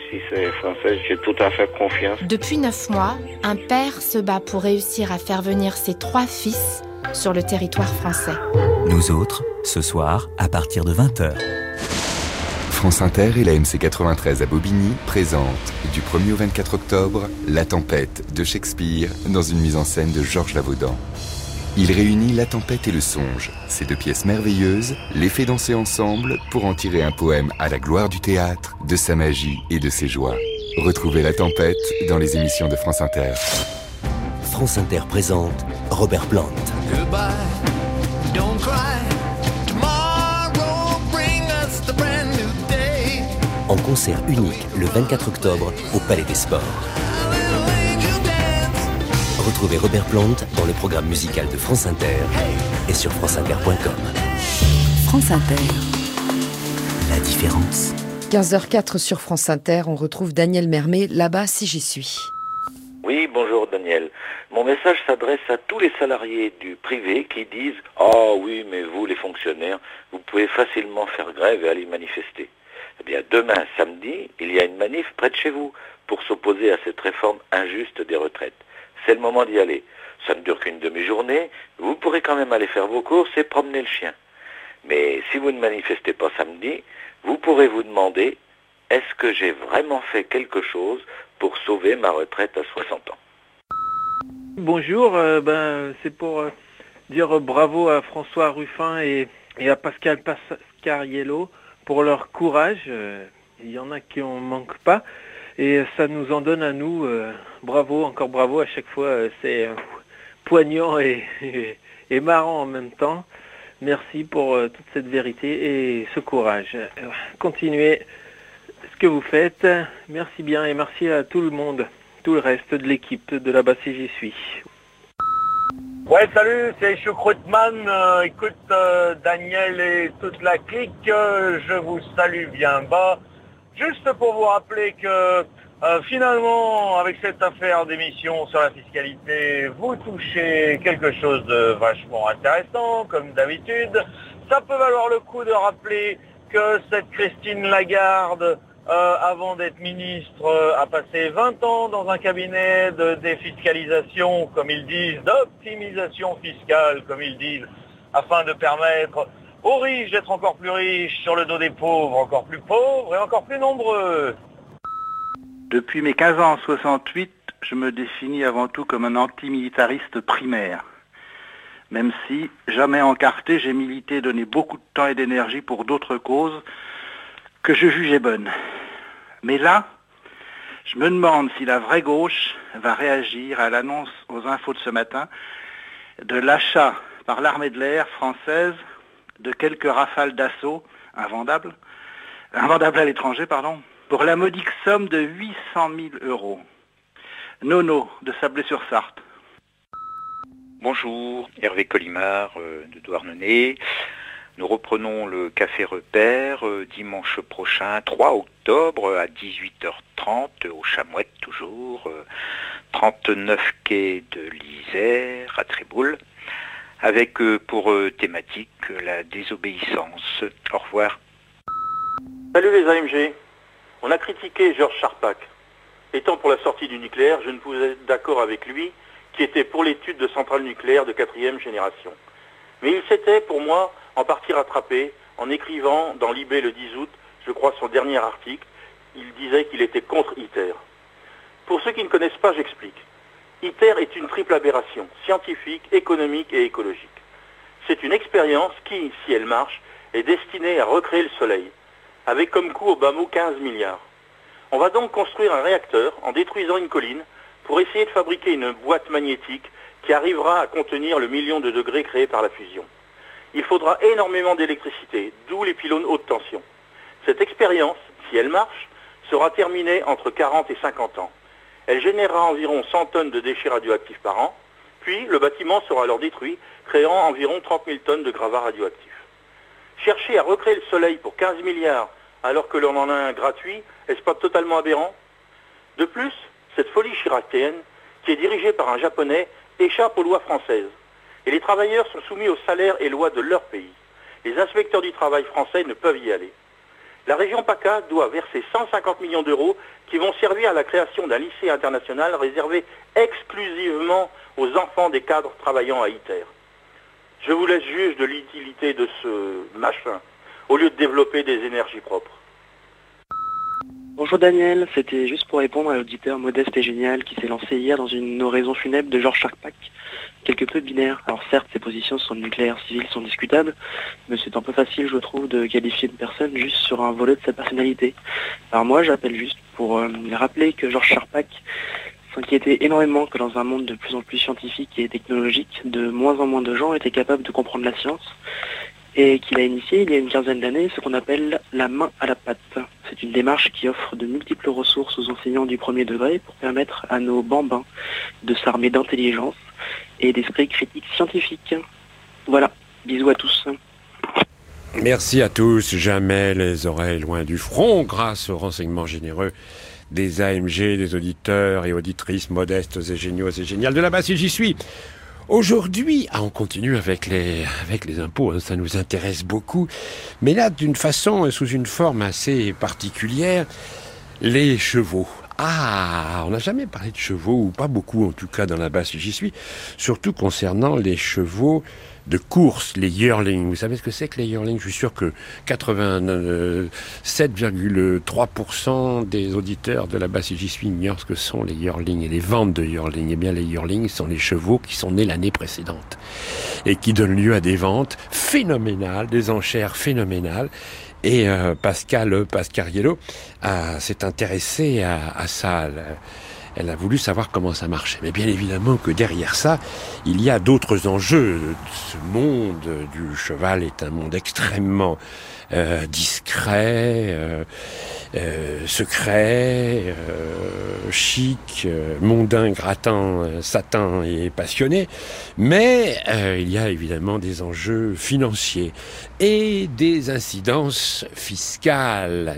si c'est français, j'ai tout à fait confiance. Depuis 9 mois, un père se bat pour réussir à faire venir ses 3 fils sur le territoire français. Nous autres, ce soir, à partir de 20h. France Inter et la MC93 à Bobigny présentent, du 1er au 24 octobre, La Tempête de Shakespeare dans une mise en scène de Georges Lavaudan. Il réunit La Tempête et le Songe, ces 2 pièces merveilleuses, les fait danser ensemble pour en tirer un poème à la gloire du théâtre, de sa magie et de ses joies. Retrouvez La Tempête dans les émissions de France Inter. France Inter présente Robert Plant. Goodbye, don't cry. Tomorrow bring us the brand new day. En concert unique le 24 octobre au Palais des Sports. Retrouvez Robert Plant dans le programme musical de France Inter et sur franceinter.com. France Inter. La différence. 15h04 sur France Inter, on retrouve Daniel Mermet, là-bas si j'y suis. Oui, bonjour Daniel. Mon message s'adresse à tous les salariés du privé qui disent « Ah oui, mais vous les fonctionnaires, vous pouvez facilement faire grève et aller manifester. » Eh bien, demain, samedi, il y a une manif près de chez vous pour s'opposer à cette réforme injuste des retraites. C'est le moment d'y aller. Ça ne dure qu'une demi-journée, vous pourrez quand même aller faire vos courses et promener le chien. Mais si vous ne manifestez pas samedi, vous pourrez vous demander « Est-ce que j'ai vraiment fait quelque chose pour sauver ma retraite à 60 ans ?» Bonjour, c'est pour dire bravo à François Ruffin et à Pascal Pascariello pour leur courage. Il y en a qui en manquent pas et ça nous en donne à nous. Bravo, encore bravo à chaque fois. C'est poignant et marrant en même temps. Merci pour toute cette vérité et ce courage. Continuez ce que vous faites. Merci bien et merci à tout le monde, tout le reste de l'équipe de là-bas si j'y suis. Ouais, salut, c'est Choucroutman. Écoute, Daniel et toute la clique, je vous salue bien bas. Juste pour vous rappeler que finalement, avec cette affaire d'émission sur la fiscalité, vous touchez quelque chose de vachement intéressant, comme d'habitude. Ça peut valoir le coup de rappeler que cette Christine Lagarde, avant d'être ministre, a passé 20 ans dans un cabinet de défiscalisation, comme ils disent, d'optimisation fiscale, comme ils disent, afin de permettre aux riches d'être encore plus riches sur le dos des pauvres, encore plus pauvres et encore plus nombreux. Depuis mes 15 ans en 68, je me définis avant tout comme un antimilitariste primaire. Même si, jamais encarté, j'ai milité, donné beaucoup de temps et d'énergie pour d'autres causes que je jugeais bonnes. Mais là, je me demande si la vraie gauche va réagir à l'annonce aux infos de ce matin de l'achat par l'armée de l'air française de quelques rafales d'assaut invendables à l'étranger, pour la modique somme de 800 000 €. Nono, de Sablé-sur-Sarthe. Bonjour, Hervé Collimard de Douarnenez. Nous reprenons le Café Repère dimanche prochain, 3 octobre à 18h30 au Chamouette toujours, 39 quai de l'Isère à Tréboul, avec pour thématique la désobéissance. Au revoir. Salut les AMG. On a critiqué Georges Charpak. Étant pour la sortie du nucléaire, je ne pouvais être d'accord avec lui, qui était pour l'étude de centrales nucléaires de 4e génération. Mais il s'était, pour moi, en partie rattrapé en écrivant dans l'IB le 10 août, je crois son dernier article, il disait qu'il était contre ITER. Pour ceux qui ne connaissent pas, j'explique. ITER est une triple aberration, scientifique, économique et écologique. C'est une expérience qui, si elle marche, est destinée à recréer le Soleil, avec comme coût au bas mot 15 milliards. On va donc construire un réacteur en détruisant une colline pour essayer de fabriquer une boîte magnétique qui arrivera à contenir le million de degrés créé par la fusion. Il faudra énormément d'électricité, d'où les pylônes haute tension. Cette expérience, si elle marche, sera terminée entre 40 et 50 ans. Elle générera environ 100 tonnes de déchets radioactifs par an, puis le bâtiment sera alors détruit, créant environ 30 000 tonnes de gravats radioactifs. Chercher à recréer le Soleil pour 15 milliards alors que l'on en a un gratuit, est-ce pas totalement aberrant? De plus, cette folie chiracienne, qui est dirigée par un Japonais, échappe aux lois françaises. Et les travailleurs sont soumis aux salaires et lois de leur pays. Les inspecteurs du travail français ne peuvent y aller. La région PACA doit verser 150 millions d'euros qui vont servir à la création d'un lycée international réservé exclusivement aux enfants des cadres travaillant à ITER. Je vous laisse juge de l'utilité de ce machin, au lieu de développer des énergies propres. Bonjour Daniel, c'était juste pour répondre à l'auditeur modeste et génial qui s'est lancé hier dans une oraison funèbre de Georges Charpak, quelque peu binaire. Alors certes, ses positions sur le nucléaire civil sont discutables, mais c'est un peu facile, je trouve, de qualifier une personne juste sur un volet de sa personnalité. Alors moi, j'appelle juste pour rappeler que Georges Charpak s'inquiétait énormément que dans un monde de plus en plus scientifique et technologique, de moins en moins de gens étaient capables de comprendre la science, et qu'il a initié il y a une quinzaine d'années ce qu'on appelle la main à la pâte. C'est une démarche qui offre de multiples ressources aux enseignants du premier degré pour permettre à nos bambins de s'armer d'intelligence et d'esprit critique scientifique. Voilà, bisous à tous. Merci à tous, jamais les oreilles loin du front, grâce aux renseignements généreux des AMG, des auditeurs et auditrices modestes et géniaux et géniales de là-bas si j'y suis. Aujourd'hui, on continue avec les impôts, hein, ça nous intéresse beaucoup, mais là d'une façon, sous une forme assez particulière, les chevaux. Ah, on n'a jamais parlé de chevaux, ou pas beaucoup en tout cas dans la base si j'y suis, surtout concernant les chevaux de course, les yearlings. Vous savez ce que c'est que les yearlings? Je suis sûr que 87,3% des auditeurs de la base si j'y suis ignorent ce que sont les yearlings et les ventes de yearlings. Eh bien, les yearlings sont les chevaux qui sont nés l'année précédente et qui donnent lieu à des ventes phénoménales, des enchères phénoménales. Et Pascal Pascariello s'est intéressé à ça. Elle a voulu savoir comment ça marchait. Mais bien évidemment que derrière ça, il y a d'autres enjeux. Ce monde du cheval est un monde extrêmement discret, secret, chic, mondain, grattant, satin et passionné. Mais il y a évidemment des enjeux financiers et des incidences fiscales.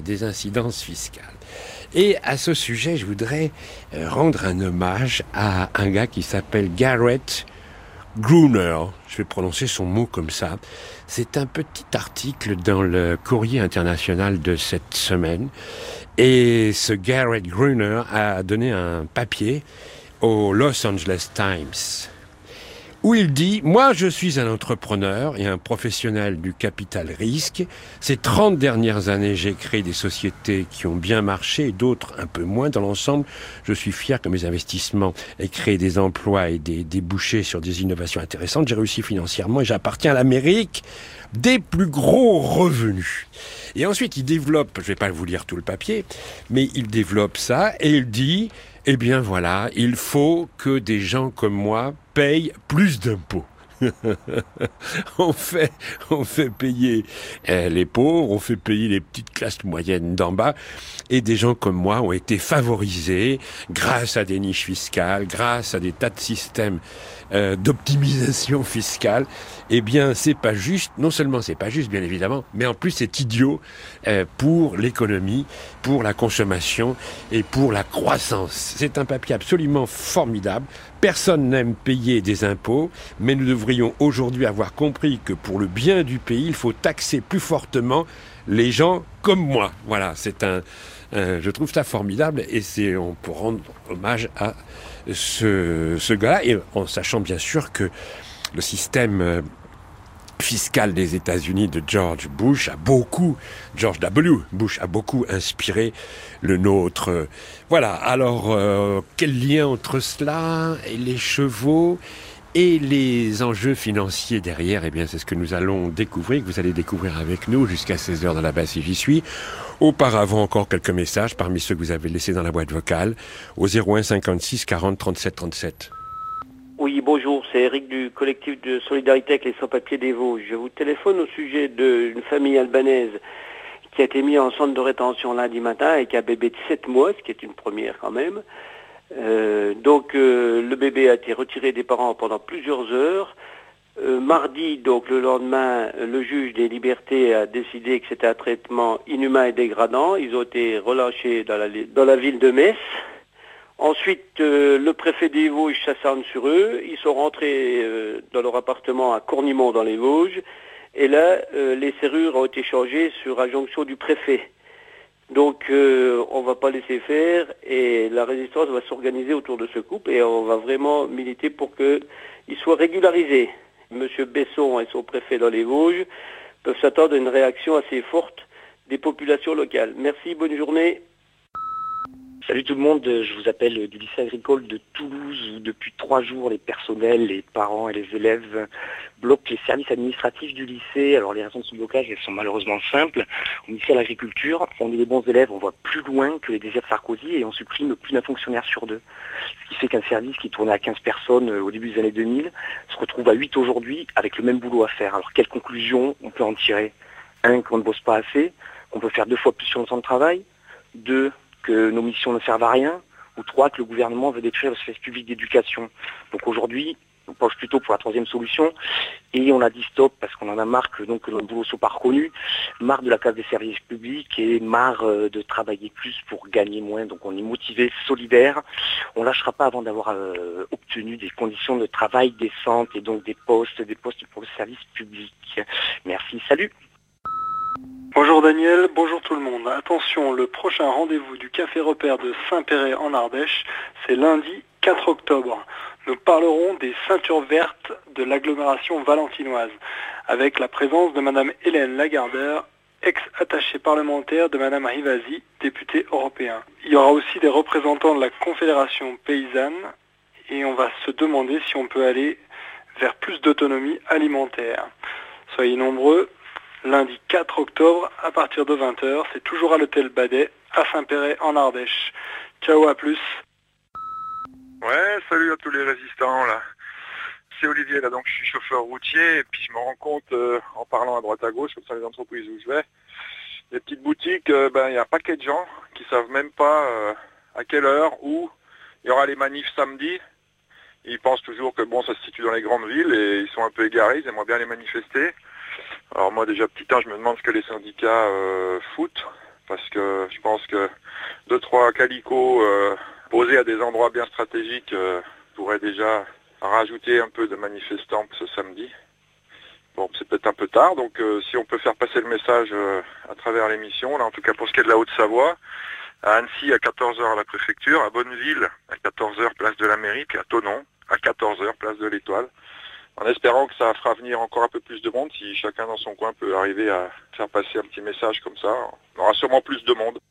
Et à ce sujet, je voudrais rendre un hommage à un gars qui s'appelle Garrett Gruner. Je vais prononcer son mot comme ça. C'est un petit article dans le Courrier international de cette semaine. Et ce Garrett Gruner a donné un papier au Los Angeles Times, où il dit « Moi, je suis un entrepreneur et un professionnel du capital risque. Ces 30 dernières années, j'ai créé des sociétés qui ont bien marché et d'autres un peu moins. Dans l'ensemble, je suis fier que mes investissements aient créé des emplois et des débouchés sur des innovations intéressantes. J'ai réussi financièrement et j'appartiens à l'Amérique des plus gros revenus. » Et ensuite, il développe, je ne vais pas vous lire tout le papier, mais il développe ça et il dit « Eh bien voilà, il faut que des gens comme moi payent plus d'impôts. » on fait payer les pauvres, on fait payer les petites classes moyennes d'en bas, et des gens comme moi ont été favorisés grâce à des niches fiscales, grâce à des tas de systèmes d'optimisation fiscale. Eh bien, c'est pas juste. Non seulement c'est pas juste, bien évidemment, mais en plus c'est idiot pour l'économie, pour la consommation et pour la croissance. C'est un papier absolument formidable. Personne n'aime payer des impôts, mais nous devrions aujourd'hui avoir compris que pour le bien du pays, il faut taxer plus fortement les gens comme moi. Voilà, je trouve ça formidable et on peut rendre hommage à ce gars-là, et en sachant bien sûr que le système fiscal des États-Unis de George W. Bush a beaucoup inspiré le nôtre. Voilà, alors quel lien entre cela et les chevaux et les enjeux financiers derrière? Eh bien, c'est ce que nous allons découvrir, que vous allez découvrir avec nous jusqu'à 16h dans la base si j'y suis. Auparavant, encore quelques messages parmi ceux que vous avez laissés dans la boîte vocale au 01 56 40 37 37. Oui, bonjour, c'est Eric du collectif de solidarité avec les sans-papiers des Vosges. Je vous téléphone au sujet d'une famille albanaise qui a été mise en centre de rétention lundi matin avec un bébé de 7 mois, ce qui est une première quand même. Donc le bébé a été retiré des parents pendant plusieurs heures. Mardi, donc le lendemain, le juge des libertés a décidé que c'était un traitement inhumain et dégradant. Ils ont été relâchés dans la ville de Metz. Ensuite, le préfet des Vosges s'acharne sur eux. Ils sont rentrés dans leur appartement à Cournimont dans les Vosges. Et là, les serrures ont été changées sur injonction du préfet. Donc on va pas laisser faire et la résistance va s'organiser autour de ce couple et on va vraiment militer pour qu'il soit régularisé. Monsieur Besson et son préfet dans les Vosges peuvent s'attendre à une réaction assez forte des populations locales. Merci, bonne journée. Salut tout le monde, je vous appelle du lycée agricole de Toulouse où depuis 3 jours les personnels, les parents et les élèves bloquent les services administratifs du lycée. Alors les raisons de ce blocage elles sont malheureusement simples. Au ministère de l'Agriculture, on est des bons élèves, on voit plus loin que les désirs de Sarkozy et on supprime plus d'un fonctionnaire sur 2. Ce qui fait qu'un service qui tournait à 15 personnes au début des années 2000 se retrouve à 8 aujourd'hui avec le même boulot à faire. Alors quelle conclusion on peut en tirer? 1, qu'on ne bosse pas assez, qu'on peut faire 2 fois plus sur le temps de travail. 2, que nos missions ne servent à rien, ou 3, que le gouvernement veut détruire le service public d'éducation. Donc aujourd'hui, on penche plutôt pour la 3e solution, et on a dit stop parce qu'on en a marre que nos boulots soient pas reconnus, marre de la casse des services publics et marre de travailler plus pour gagner moins. Donc on est motivé, solidaire, on lâchera pas avant d'avoir obtenu des conditions de travail décentes et donc des postes pour le service public. Merci, salut. Bonjour Daniel, bonjour tout le monde. Attention, le prochain rendez-vous du Café Repère de Saint-Péray en Ardèche, c'est lundi 4 octobre. Nous parlerons des ceintures vertes de l'agglomération valentinoise, avec la présence de Madame Hélène Lagardère, ex-attachée parlementaire de Madame Rivasi, députée européen. Il y aura aussi des représentants de la Confédération paysanne, et on va se demander si on peut aller vers plus d'autonomie alimentaire. Soyez nombreux. Lundi 4 octobre, à partir de 20h, c'est toujours à l'hôtel Badet, à Saint-Péray, en Ardèche. Ciao, à plus. Ouais, salut à tous les résistants, là. C'est Olivier, là, donc je suis chauffeur routier, et puis je me rends compte, en parlant à droite à gauche, comme ça les entreprises où je vais, les petites boutiques, il y a un paquet de gens qui savent même pas à quelle heure, où il y aura les manifs samedi. Ils pensent toujours que, bon, ça se situe dans les grandes villes, et ils sont un peu égarés, ils aimeraient bien les manifester. Alors moi déjà petit je me demande ce que les syndicats foutent, parce que je pense que 2-3 calicots posés à des endroits bien stratégiques pourraient déjà rajouter un peu de manifestants ce samedi. Bon, c'est peut-être un peu tard, donc si on peut faire passer le message à travers l'émission, là en tout cas pour ce qui est de la Haute-Savoie, à Annecy à 14h à la préfecture, à Bonneville à 14h place de la mairie, puis à Thonon à 14h place de l'Étoile. En espérant que ça fera venir encore un peu plus de monde, si chacun dans son coin peut arriver à faire passer un petit message comme ça, on aura sûrement plus de monde.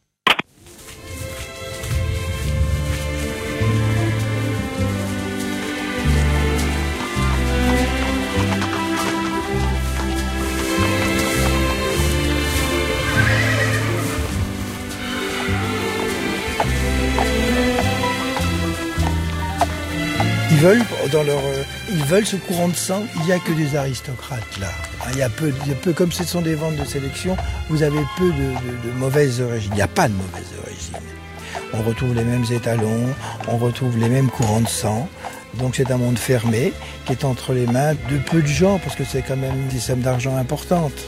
Ils veulent ce courant de sang. Il n'y a que des aristocrates là. Il y a peu, comme ce sont des ventes de sélection, vous avez peu de mauvaises origines. Il n'y a pas de mauvaises origines. On retrouve les mêmes étalons, on retrouve les mêmes courants de sang. Donc c'est un monde fermé qui est entre les mains de peu de gens parce que c'est quand même des sommes d'argent importantes.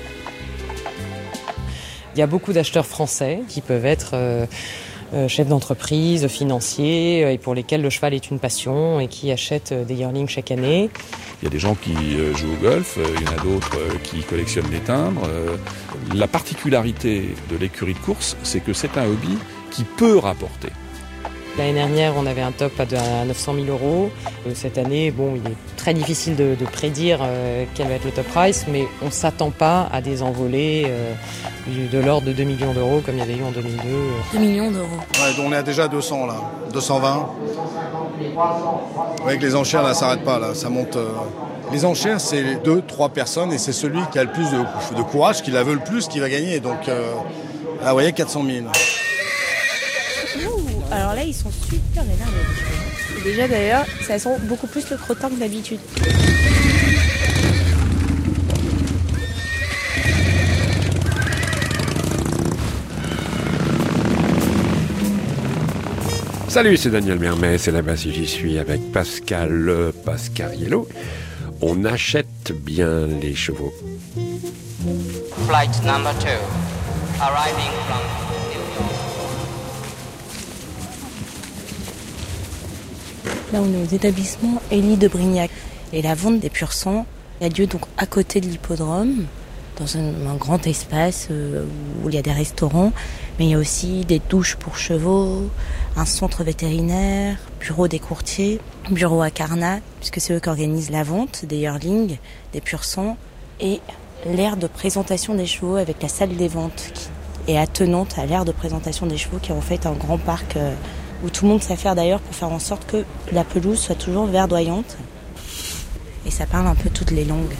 Il y a beaucoup d'acheteurs français qui peuvent être chefs d'entreprise, financiers, et pour lesquels le cheval est une passion et qui achètent des yearlings chaque année. Il y a des gens qui jouent au golf, il y en a d'autres qui collectionnent des timbres. La particularité de l'écurie de course, c'est que c'est un hobby qui peut rapporter. L'année dernière, on avait un top à 900 000 €. Cette année, bon, il est très difficile de prédire quel va être le top price, mais on ne s'attend pas à des envolées de l'ordre de 2 millions d'euros comme il y avait eu en 2002. 2 millions d'euros. Ouais, on est à déjà 200 là, 220. Avec les enchères, là, ça n'arrête pas, là, ça monte. Les enchères, c'est 2-3 personnes et c'est celui qui a le plus de courage, qui la veut le plus, qui va gagner. Donc, là, vous voyez, 400 000. Alors là, ils sont super énervés. Déjà d'ailleurs, ça sent beaucoup plus le crottin que d'habitude. Salut, c'est Daniel Mermet, c'est là-bas si j'y suis avec Pascal Pascariello. On achète bien les chevaux. Flight number 2, arriving from New York. Là, on est aux établissements Élie de Brignac. Et la vente des pur sang a lieu donc à côté de l'hippodrome, dans un grand espace où il y a des restaurants, mais il y a aussi des douches pour chevaux, un centre vétérinaire, bureau des courtiers, bureau à Carnat, puisque c'est eux qui organisent la vente des yearlings, des pur sang, et l'aire de présentation des chevaux avec la salle des ventes qui est attenante à l'aire de présentation des chevaux, qui est en fait un grand parc où tout le monde s'affaire d'ailleurs pour faire en sorte que la pelouse soit toujours verdoyante. Et ça parle un peu toutes les langues.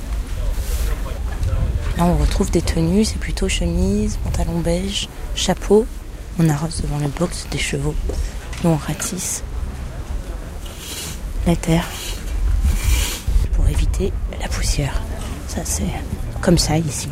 Là, on retrouve des tenues, c'est plutôt chemise, pantalon beige, chapeau. On arrose devant le box des chevaux. Nous, on ratisse la terre pour éviter la poussière. Ça, c'est comme ça ici.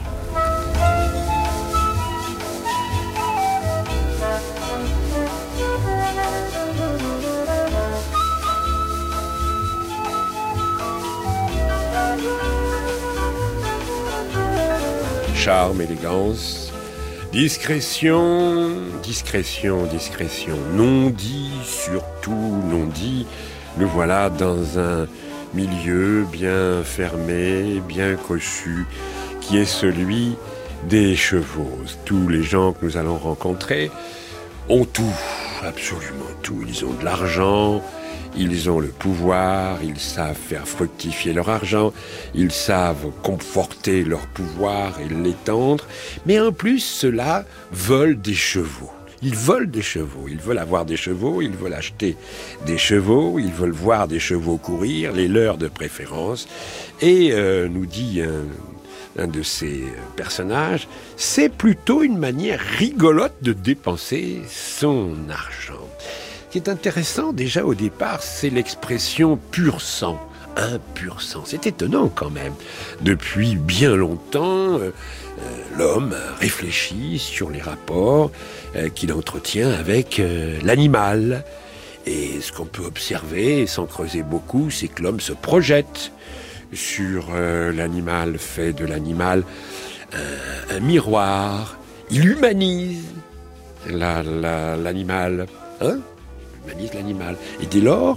Charme, élégance, discrétion, discrétion, discrétion, non dit, surtout non dit. Nous voilà dans un milieu bien fermé, bien cossu, qui est celui des chevaux. Tous les gens que nous allons rencontrer ont tout, absolument tout. Ils ont de l'argent, ils ont le pouvoir, ils savent faire fructifier leur argent, ils savent conforter leur pouvoir et l'étendre, mais en plus, ceux-là veulent des chevaux. Ils veulent des chevaux, ils veulent avoir des chevaux, ils veulent acheter des chevaux, ils veulent voir des chevaux courir, les leurs de préférence. Et nous dit un de ces personnages, c'est plutôt une manière rigolote de dépenser son argent. Ce qui est intéressant déjà au départ, c'est l'expression pur sang. Un pur sang. C'est étonnant quand même. Depuis bien longtemps, l'homme réfléchit sur les rapports qu'il entretient avec l'animal. Et ce qu'on peut observer, sans creuser beaucoup, c'est que l'homme se projette sur l'animal, fait de l'animal un miroir. Il humanise l'animal. Hein ? Il humanise l'animal. Et dès lors,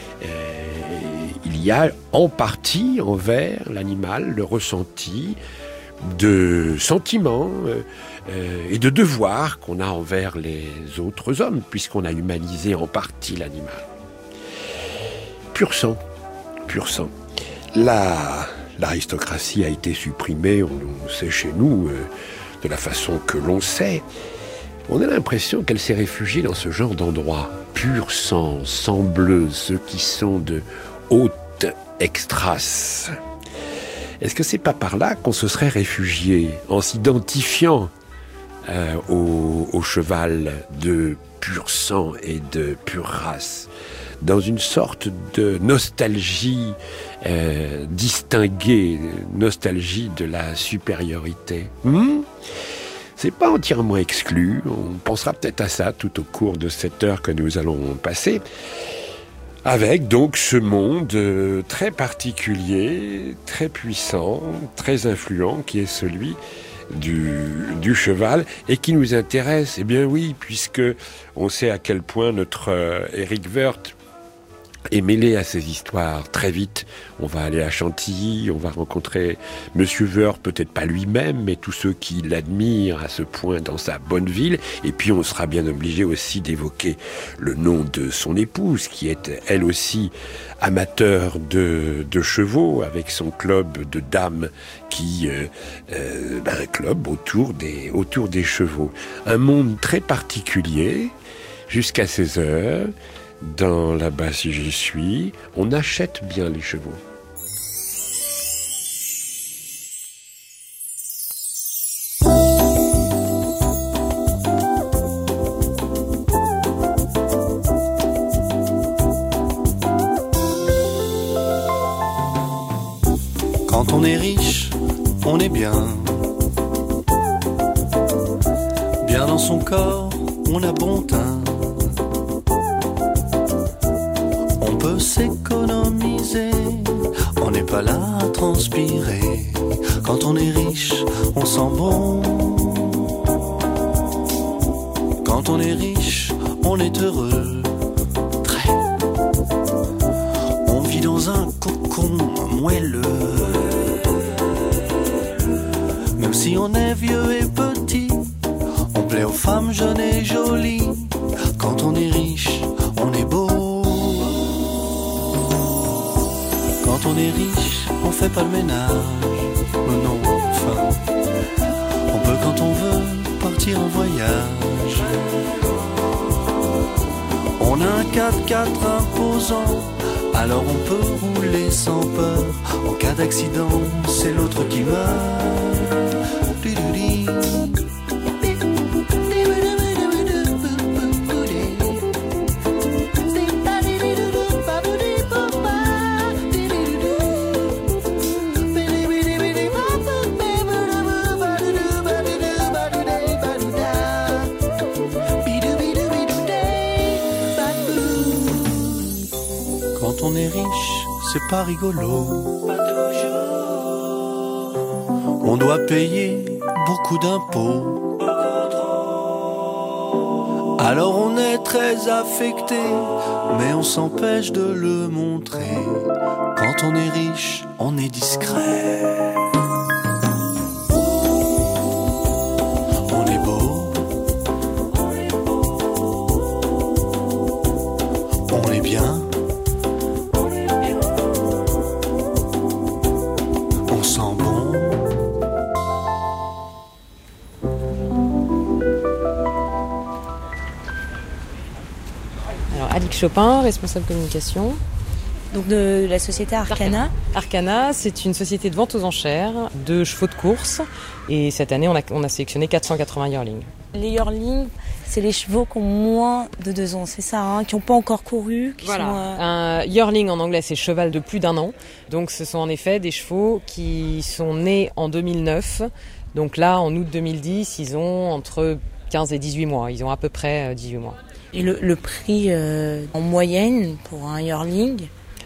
il y a en partie envers l'animal le ressenti de sentiments et de devoirs qu'on a envers les autres hommes, puisqu'on a humanisé en partie l'animal. Pur sang, pur sang. L'aristocratie a été supprimée, on sait chez nous, de la façon que l'on sait. On a l'impression qu'elle s'est réfugiée dans ce genre d'endroit. Pur sang, sang bleu, ceux qui sont de haute extrace. Est-ce que c'est pas par là qu'on se serait réfugié, en s'identifiant au cheval de pur sang et de pure race, dans une sorte de nostalgie distinguée, nostalgie de la supériorité? C'est pas entièrement exclu, on pensera peut-être à ça tout au cours de cette heure que nous allons passer, avec donc ce monde très particulier, très puissant, très influent, qui est celui du cheval, et qui nous intéresse. Eh bien oui, puisque on sait à quel point notre Éric Woerth est mêlé à ces histoires. Très vite, on va aller à Chantilly, on va rencontrer Monsieur Woerth, peut-être pas lui-même, mais tous ceux qui l'admirent à ce point dans sa bonne ville. Et puis on sera bien obligé aussi d'évoquer le nom de son épouse, qui est elle aussi amateur de chevaux, avec son club de dames qui un club autour des chevaux. Un monde très particulier, jusqu'à 16 heures. Dans Là-bas si j'y suis, on achète bien les chevaux. Quand on est riche, on est bien. Bien dans son corps, on a bon teint. On peut s'économiser, on n'est pas là à transpirer. Quand on est riche, on sent bon. Quand on est riche, on est heureux. Très. On vit dans un cocon moelleux. si on est vieux et petit, on plaît aux femmes jeunes et jolies. Quand on est riche, on est beau. Quand on est riche, on fait pas le ménage. Mais non, enfin, on peut quand on veut partir en voyage. On a un 4x4 imposant, alors on peut rouler sans peur. En cas d'accident, c'est l'autre qui meurt. Quand on est riche, c'est pas rigolo. On doit payer beaucoup d'impôts. Alors on est très affecté, mais on s'empêche de le montrer. Quand on est riche, on est discret. On est beau. On est bien. On sent bon. Alors, Alix Chopin, responsable communication. Donc de la société Arcana. Arcana, c'est une société de vente aux enchères de chevaux de course. Et cette année, on a sélectionné 480 yearlings. Les yearlings, c'est les chevaux qui ont moins de 2 ans, c'est ça, hein, qui n'ont pas encore couru. Voilà. Sont, Un yearling en anglais, c'est cheval de plus d'1 an. Donc ce sont en effet des chevaux qui sont nés en 2009. Donc là, en août 2010, ils ont entre 15 et 18 mois. Ils ont à peu près 18 mois. Et le prix en moyenne pour un yearling?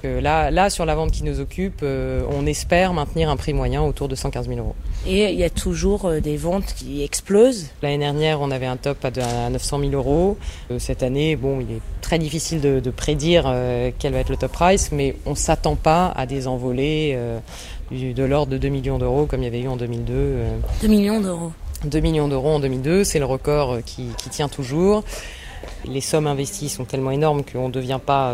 Là, sur la vente qui nous occupe, on espère maintenir un prix moyen autour de 115 000 euros. Et il y a toujours des ventes qui explosent. L'année dernière, on avait un top à 900 000 euros. Cette année, bon, il est très difficile de prédire quel va être le top price, mais on ne s'attend pas à des envolées de l'ordre de 2 millions d'euros comme il y avait eu en 2002. 2 millions d'euros. 2 millions d'euros en 2002, c'est le record qui tient toujours. Les sommes investies sont tellement énormes qu'on ne devient pas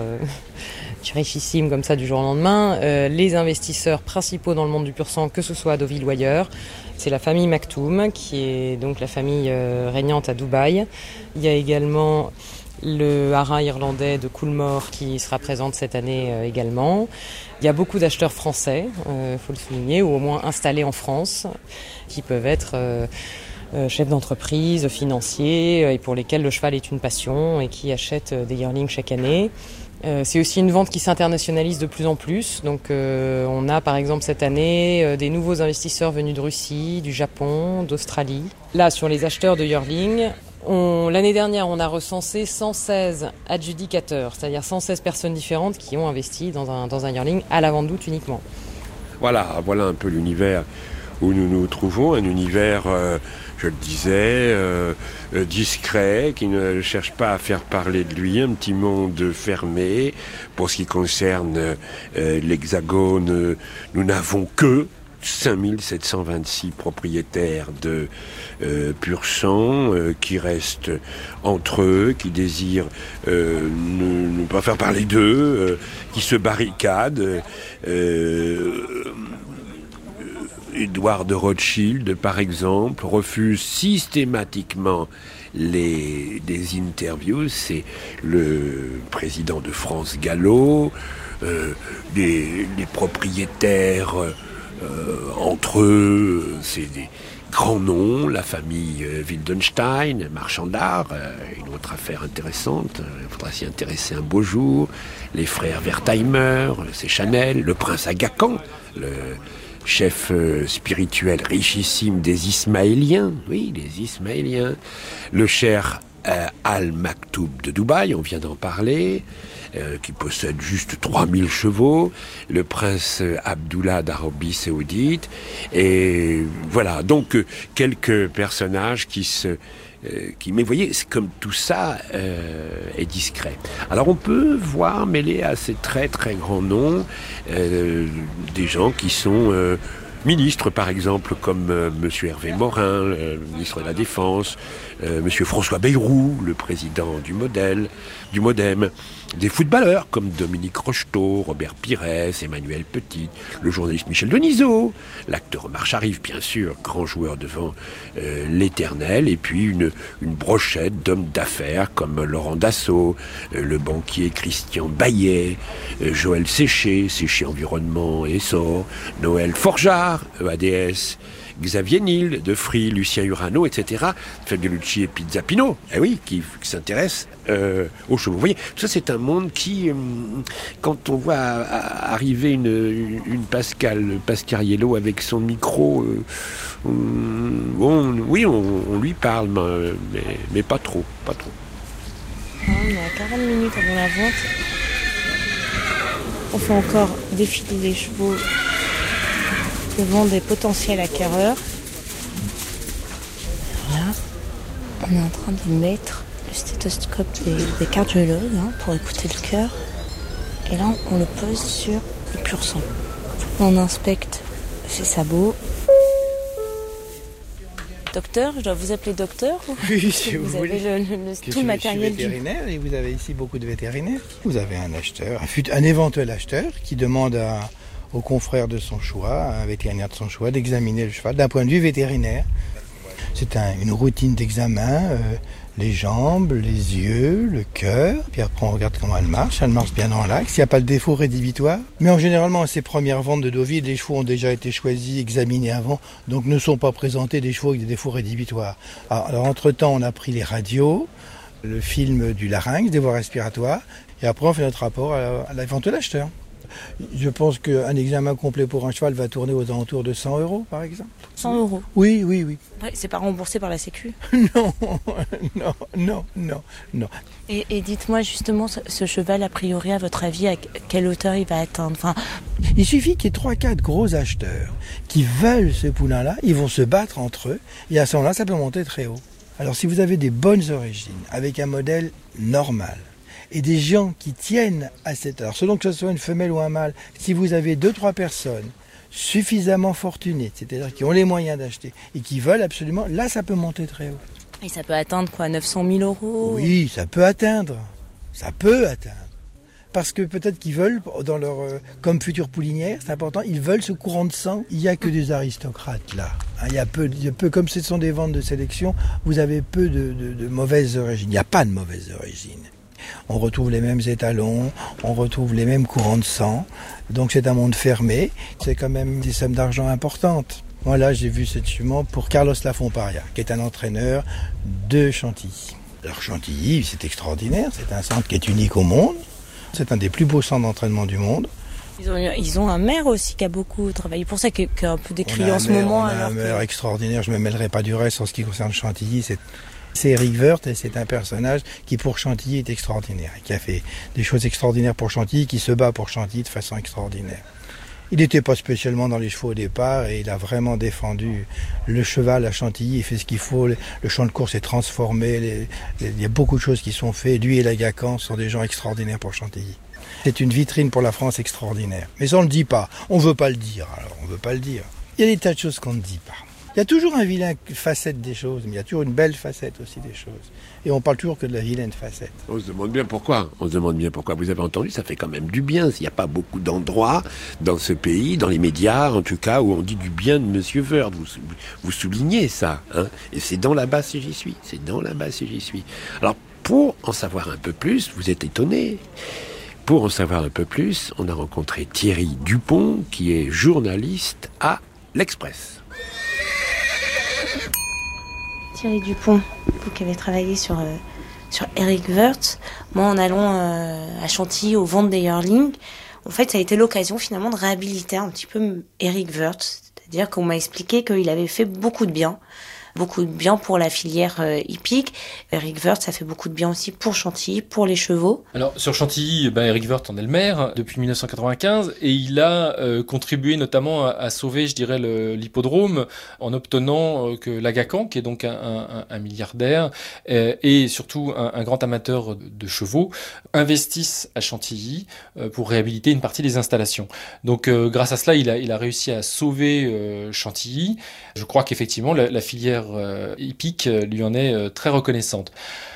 richissime comme ça du jour au lendemain. Les investisseurs principaux dans le monde du pur sang, que ce soit à Deauville ou ailleurs, c'est la famille Maktoum, qui est donc la famille régnante à Dubaï. Il y a également le haras irlandais de Coolmore qui sera présente cette année également. Il y a beaucoup d'acheteurs français, faut le souligner, ou au moins installés en France, qui peuvent être chefs d'entreprise, financiers, et pour lesquels le cheval est une passion et qui achètent des yearlings chaque année. C'est aussi une vente qui s'internationalise de plus en plus. Donc on a par exemple cette année des nouveaux investisseurs venus de Russie, du Japon, d'Australie. Là, sur les acheteurs de yearling, l'année dernière, on a recensé 116 adjudicateurs, c'est-à-dire 116 personnes différentes qui ont investi dans un yearling à la vente d'août uniquement. Voilà un peu l'univers où nous nous trouvons, un univers, je le disais, discret, qui ne cherche pas à faire parler de lui, un petit monde fermé. Pour ce qui concerne l'Hexagone, nous n'avons que 5726 propriétaires de pur sang qui restent entre eux, qui désirent ne pas faire parler d'eux, qui se barricadent. Édouard de Rothschild, par exemple, refuse systématiquement des interviews. C'est le président de France Gallo, les propriétaires entre eux, c'est des grands noms, la famille Wildenstein, marchand d'art, une autre affaire intéressante, il faudra s'y intéresser un beau jour, les frères Wertheimer, c'est Chanel, le prince Aga Khan, le chef spirituel richissime des Ismaéliens, oui, les Ismaéliens, le cher Al Maktoum de Dubaï, on vient d'en parler, qui possède juste 3000 chevaux, le prince Abdullah d'Arabie Saoudite, et voilà, donc quelques personnages mais vous voyez, c'est comme tout ça est discret. Alors on peut voir mêler à ces très très grands noms des gens qui sont ministres, par exemple, comme Monsieur Hervé Morin, le ministre de la Défense, Monsieur François Bayrou, le président du MoDem, des footballeurs comme Dominique Rocheteau, Robert Pires, Emmanuel Petit, le journaliste Michel Denisot, l'acteur Omar Sharif, bien sûr, grand joueur devant l'éternel, et puis une brochette d'hommes d'affaires comme Laurent Dassault, le banquier Christian Baillet, Joël Séché Environnement et Essor, Noël Forgeard, EADS, Xavier Niel de Free, Lucien Urano, etc. Fabiolucci et Pizzapino, qui s'intéressent aux chevaux. Vous voyez, tout ça c'est un monde qui, quand on voit arriver une Pascariello avec son micro, on lui parle, mais pas trop. On est à 40 minutes avant la vente. On fait encore défiler les chevaux devant des potentiels acquéreurs. Là, on est en train de mettre le stéthoscope des cardiologues pour écouter le cœur. Et là, on le pose sur le pur sang. On inspecte ses sabots. Docteur, je dois vous appeler docteur? Oui, si vous voulez. Vous avez tout le matériel vétérinaire et vous avez ici beaucoup de vétérinaires. Vous avez un acheteur, un éventuel acheteur qui demande au confrère de son choix, un vétérinaire de son choix, d'examiner le cheval d'un point de vue vétérinaire. C'est une routine d'examen, les jambes, les yeux, le cœur, puis après on regarde comment elle marche bien dans l'axe, s'il n'y a pas de défaut rédhibitoire. Mais généralement, à ces premières ventes de Deauville, les chevaux ont déjà été choisis, examinés avant, donc ne sont pas présentés des chevaux avec des défauts rédhibitoires. Alors entre-temps, on a pris les radios, le film du larynx, des voies respiratoires, et après on fait notre rapport à l'éventuel acheteur. Je pense qu'un examen complet pour un cheval va tourner aux alentours de 100 €, par exemple. 100 €? Oui. Ouais, c'est pas remboursé par la Sécu? Non. Et dites-moi justement, ce cheval, a priori, à votre avis, à quelle hauteur il va atteindre? Il suffit qu'il y ait 3-4 gros acheteurs qui veulent ce poulain-là, ils vont se battre entre eux, et à ce moment-là, ça peut monter très haut. Alors si vous avez des bonnes origines, avec un modèle normal, et des gens qui tiennent à cette... Alors selon que ce soit une femelle ou un mâle, si vous avez 2-3 personnes suffisamment fortunées, c'est-à-dire qui ont les moyens d'acheter et qui veulent absolument, là ça peut monter très haut. Et ça peut atteindre quoi, 900 000 €? Oui, ça peut atteindre. Parce que peut-être qu'ils veulent, dans leur, comme future poulinière, c'est important, ils veulent ce courant de sang. Il n'y a que des aristocrates là. Il y a peu, comme ce sont des ventes de sélection, vous avez peu de mauvaises origines. Il n'y a pas de mauvaises origines. On retrouve les mêmes étalons, on retrouve les mêmes courants de sang. Donc c'est un monde fermé. C'est quand même des sommes d'argent importantes. Moi là, j'ai vu cette jument pour Carlos Lafomparia, qui est un entraîneur de Chantilly. Alors Chantilly, c'est extraordinaire. C'est un centre qui est unique au monde. C'est un des plus beaux centres d'entraînement du monde. Ils ont un maire aussi qui a beaucoup travaillé. Pour ça qu'il y a un peu décrié en ce moment. On a un maire extraordinaire. Je ne me mêlerai pas du reste en ce qui concerne Chantilly. C'est Eric Woerth et c'est un personnage qui pour Chantilly est extraordinaire, qui a fait des choses extraordinaires pour Chantilly, qui se bat pour Chantilly de façon extraordinaire. Il n'était pas spécialement dans les chevaux au départ et il a vraiment défendu le cheval à Chantilly, il fait ce qu'il faut, le champ de course est transformé, il y a beaucoup de choses qui sont faites, lui et la Gacan sont des gens extraordinaires pour Chantilly. C'est une vitrine pour la France extraordinaire. Mais ça on ne le dit pas, on ne veut pas le dire, alors on ne veut pas le dire. Il y a des tas de choses qu'on ne dit pas. Il y a toujours un vilain facette des choses, mais il y a toujours une belle facette aussi des choses. Et on parle toujours que de la vilaine facette. On se demande bien pourquoi. Vous avez entendu, ça fait quand même du bien. Il n'y a pas beaucoup d'endroits dans ce pays, dans les médias en tout cas, où on dit du bien de Monsieur Woerth. Vous soulignez ça, hein. Et c'est dans la base si j'y suis. Alors, pour en savoir un peu plus, vous êtes étonnés. Pour en savoir un peu plus, on a rencontré Thierry Dupont, qui est journaliste à l'Express. Thierry Dupont, vous qui avez travaillé sur Eric Woerth, moi en allant à Chantilly aux ventes des yearlings, en fait ça a été l'occasion finalement de réhabiliter un petit peu Eric Woerth, c'est-à-dire qu'on m'a expliqué qu'il avait fait beaucoup de bien beaucoup de bien pour la filière hippique. Eric Woerth, ça fait beaucoup de bien aussi pour Chantilly, pour les chevaux. Alors sur Chantilly, Eric Woerth en est le maire depuis 1995 et il a contribué notamment à sauver, je dirais, l'hippodrome en obtenant que l'Agacan, qui est donc un milliardaire et surtout un grand amateur de chevaux, investisse à Chantilly pour réhabiliter une partie des installations. Donc grâce à cela, il a réussi à sauver Chantilly. Je crois qu'effectivement la filière hippique lui en est très reconnaissante.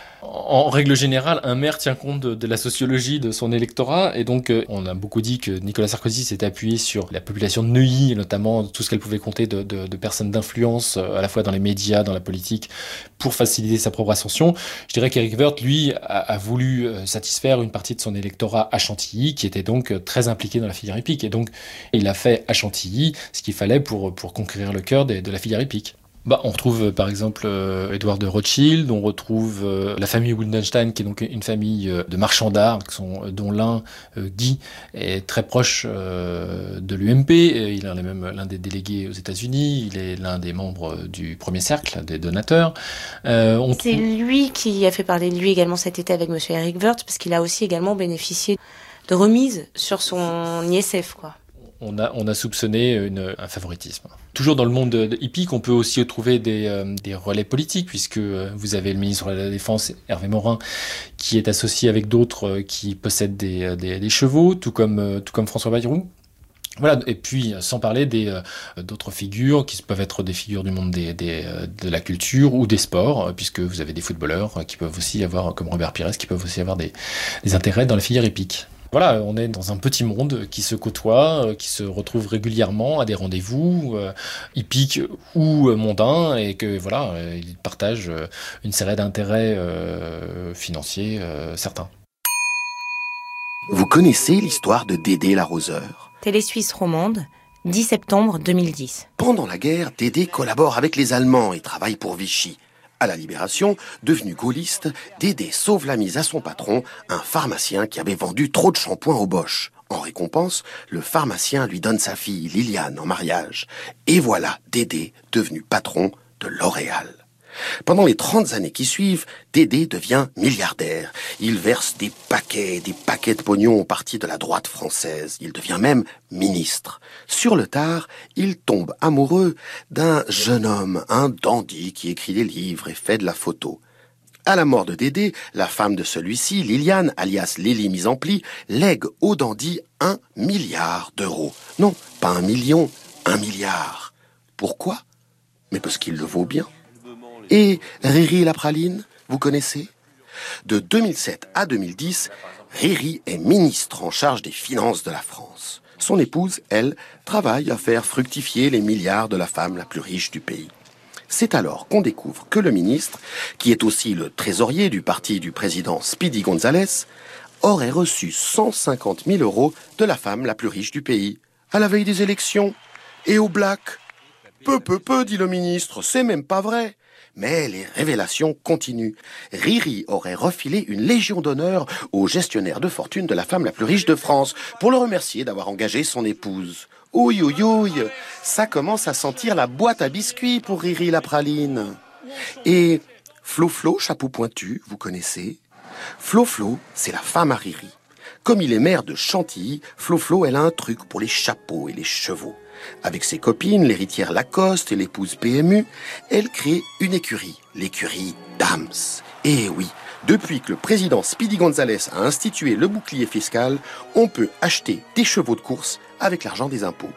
En règle générale, un maire tient compte de la sociologie de son électorat et donc on a beaucoup dit que Nicolas Sarkozy s'est appuyé sur la population de Neuilly, et notamment tout ce qu'elle pouvait compter de personnes d'influence à la fois dans les médias, dans la politique, pour faciliter sa propre ascension. Je dirais qu'Eric Woerth, lui, a voulu satisfaire une partie de son électorat à Chantilly, qui était donc très impliqué dans la filière hippique. Et donc, il a fait à Chantilly ce qu'il fallait pour conquérir le cœur de la filière hippique. On retrouve par exemple Édouard de Rothschild, on retrouve la famille Wildenstein, qui est donc une famille de marchands d'art, dont l'un, Guy, est très proche de l'UMP. Il est même l'un des délégués aux États-Unis, il est l'un des membres du premier cercle des donateurs. C'est lui qui a fait parler de lui également cet été avec monsieur Eric Woerth, parce qu'il a aussi également bénéficié de remises sur son ISF, quoi. On a soupçonné un favoritisme. Toujours dans le monde hippique, on peut aussi trouver des relais politiques, puisque vous avez le ministre de la Défense, Hervé Morin, qui est associé avec d'autres qui possèdent des chevaux, tout comme François Bayrou. Voilà, et puis sans parler d'autres figures qui peuvent être des figures du monde de la culture ou des sports, puisque vous avez des footballeurs qui peuvent aussi avoir, comme Robert Pires, qui peuvent aussi avoir des intérêts dans la filière hippique. Voilà, on est dans un petit monde qui se côtoie, qui se retrouve régulièrement à des rendez-vous hippiques ou mondains, et que voilà, ils partagent une série d'intérêts financiers certains. Vous connaissez l'histoire de Dédé l'arroseur ? Télé Suisse romande, 10 septembre 2010. Pendant la guerre, Dédé collabore avec les Allemands et travaille pour Vichy. À la Libération, devenu gaulliste, Dédé sauve la mise à son patron, un pharmacien qui avait vendu trop de shampoing au Bosch. En récompense, le pharmacien lui donne sa fille Liliane en mariage. Et voilà Dédé devenu patron de L'Oréal. Pendant les 30 années qui suivent, Dédé devient milliardaire. Il verse des paquets de pognon au parti de la droite française. Il devient même ministre. Sur le tard, il tombe amoureux d'un jeune homme, un dandy qui écrit des livres et fait de la photo. À la mort de Dédé, la femme de celui-ci, Liliane, alias Lily mise en pli, lègue au dandy 1 milliard d'euros. Non, pas 1 million, 1 milliard. Pourquoi ? Mais parce qu'il le vaut bien. Et Riri la praline, vous connaissez ? De 2007 à 2010, Riri est ministre en charge des finances de la France. Son épouse, elle, travaille à faire fructifier les milliards de la femme la plus riche du pays. C'est alors qu'on découvre que le ministre, qui est aussi le trésorier du parti du président Speedy González, aurait reçu 150 000 euros de la femme la plus riche du pays, à la veille des élections, et au black. Peu, dit le ministre, c'est même pas vrai. Mais les révélations continuent. Riri aurait refilé une légion d'honneur au gestionnaire de fortune de la femme la plus riche de France pour le remercier d'avoir engagé son épouse. Ouïe, ça commence à sentir la boîte à biscuits pour Riri la praline. Et Flo, chapeau pointu, vous connaissez ? Flo, c'est la femme à Riri. Comme il est maire de Chantilly, Flo, elle a un truc pour les chapeaux et les chevaux. Avec ses copines, l'héritière Lacoste et l'épouse PMU, elle crée une écurie, l'écurie Dams. Et oui, depuis que le président Speedy González a institué le bouclier fiscal, on peut acheter des chevaux de course avec l'argent des impôts.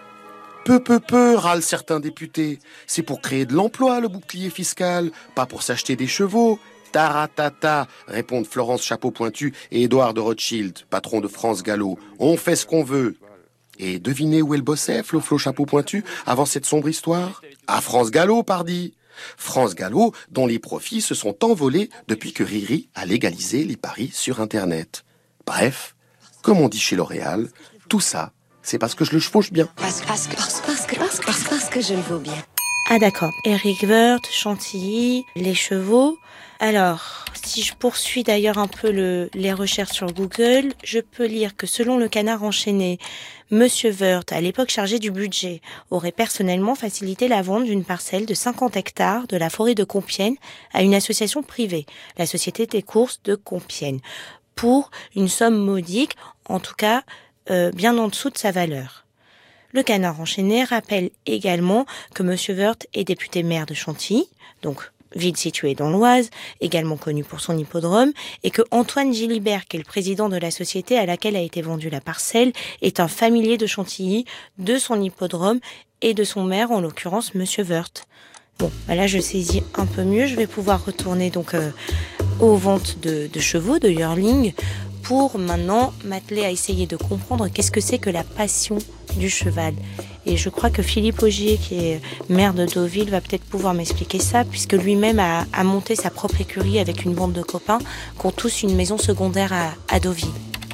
Peu, râlent certains députés. C'est pour créer de l'emploi, le bouclier fiscal, pas pour s'acheter des chevaux. Taratata, répondent Florence Chapeau Pointu et Édouard de Rothschild, patron de France Gallo. On fait ce qu'on veut. Et devinez où elle bossait, Flo Chapeau Pointu, avant cette sombre histoire ? À France Gallo, pardi. France Gallo, dont les profits se sont envolés depuis que Riri a légalisé les paris sur Internet. Bref, comme on dit chez L'Oréal, tout ça, c'est parce que je le chevauche bien. Parce que je le vaux bien. Ah d'accord. Eric Woerth, Chantilly, les chevaux. Alors, si je poursuis d'ailleurs un peu les recherches sur Google, je peux lire que selon le Canard enchaîné, Monsieur Woerth, à l'époque chargé du budget, aurait personnellement facilité la vente d'une parcelle de 50 hectares de la forêt de Compiègne à une association privée, la Société des courses de Compiègne, pour une somme modique, en tout cas bien en dessous de sa valeur. Le Canard enchaîné rappelle également que Monsieur Woerth est député maire de Chantilly, donc ville située dans l'Oise, également connue pour son hippodrome, et que Antoine Gilibert, qui est le président de la société à laquelle a été vendue la parcelle, est un familier de Chantilly, de son hippodrome et de son maire, en l'occurrence Monsieur Woerth. Bon, là je saisis un peu mieux, je vais pouvoir retourner donc aux ventes de chevaux, de yearling, pour maintenant m'atteler à essayer de comprendre qu'est-ce que c'est que la passion du cheval. Et je crois que Philippe Augier, qui est maire de Deauville, va peut-être pouvoir m'expliquer ça, puisque lui-même a monté sa propre écurie avec une bande de copains qui ont tous une maison secondaire à Deauville.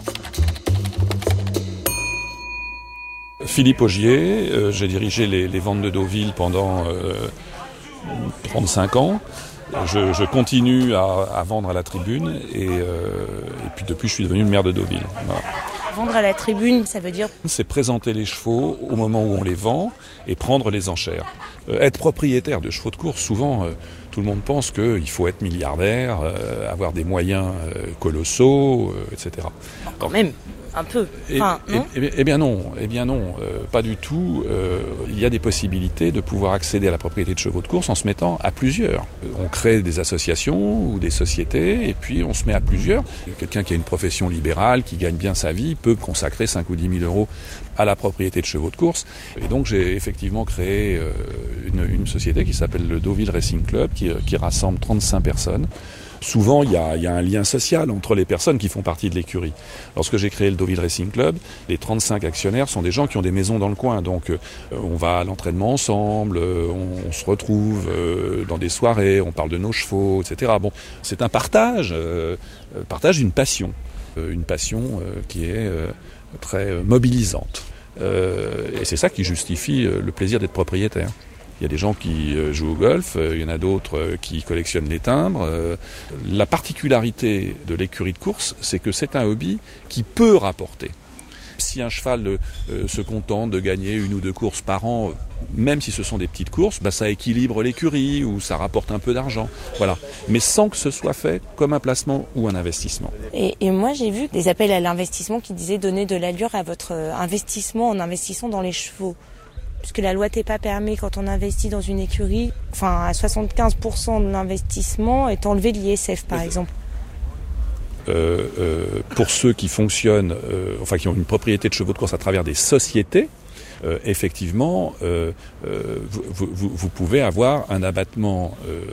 Philippe Augier, j'ai dirigé les ventes de Deauville pendant 35 ans. Je continue à vendre à la tribune et puis depuis je suis devenu le maire de Deauville. Voilà. Vendre à la tribune, ça veut dire ? C'est présenter les chevaux au moment où on les vend et prendre les enchères. Être propriétaire de chevaux de course, souvent tout le monde pense qu'il faut être milliardaire, avoir des moyens colossaux, etc. Quand même. Un peu. Enfin, non ? Eh bien non, pas du tout. Il y a des possibilités de pouvoir accéder à la propriété de chevaux de course en se mettant à plusieurs. On crée des associations ou des sociétés et puis on se met à plusieurs. Quelqu'un qui a une profession libérale, qui gagne bien sa vie, peut consacrer 5 ou 10 000 euros à la propriété de chevaux de course. Et donc j'ai effectivement créé une société qui s'appelle le Deauville Racing Club, qui rassemble 35 personnes. Souvent, il y a un lien social entre les personnes qui font partie de l'écurie. Lorsque j'ai créé le Deauville Racing Club, les 35 actionnaires sont des gens qui ont des maisons dans le coin. Donc, on va à l'entraînement ensemble, on se retrouve dans des soirées, on parle de nos chevaux, etc. Bon, c'est un partage d'une passion. Une passion qui est très mobilisante. Et c'est ça qui justifie le plaisir d'être propriétaire. Il y a des gens qui jouent au golf, il y en a d'autres qui collectionnent les timbres. La particularité de l'écurie de course, c'est que c'est un hobby qui peut rapporter. Si un cheval se contente de gagner 1 ou 2 courses par an, même si ce sont des petites courses, ça équilibre l'écurie ou ça rapporte un peu d'argent. Voilà. Mais sans que ce soit fait comme un placement ou un investissement. Et moi, j'ai vu des appels à l'investissement qui disaient donner de l'allure à votre investissement en investissant dans les chevaux. Puisque la loi TEPA permet, quand on investit dans une écurie, à 75% de l'investissement est enlevé de l'ISF, par exemple. Pour ceux qui fonctionnent, qui ont une propriété de chevaux de course à travers des sociétés, effectivement, vous pouvez avoir un abattement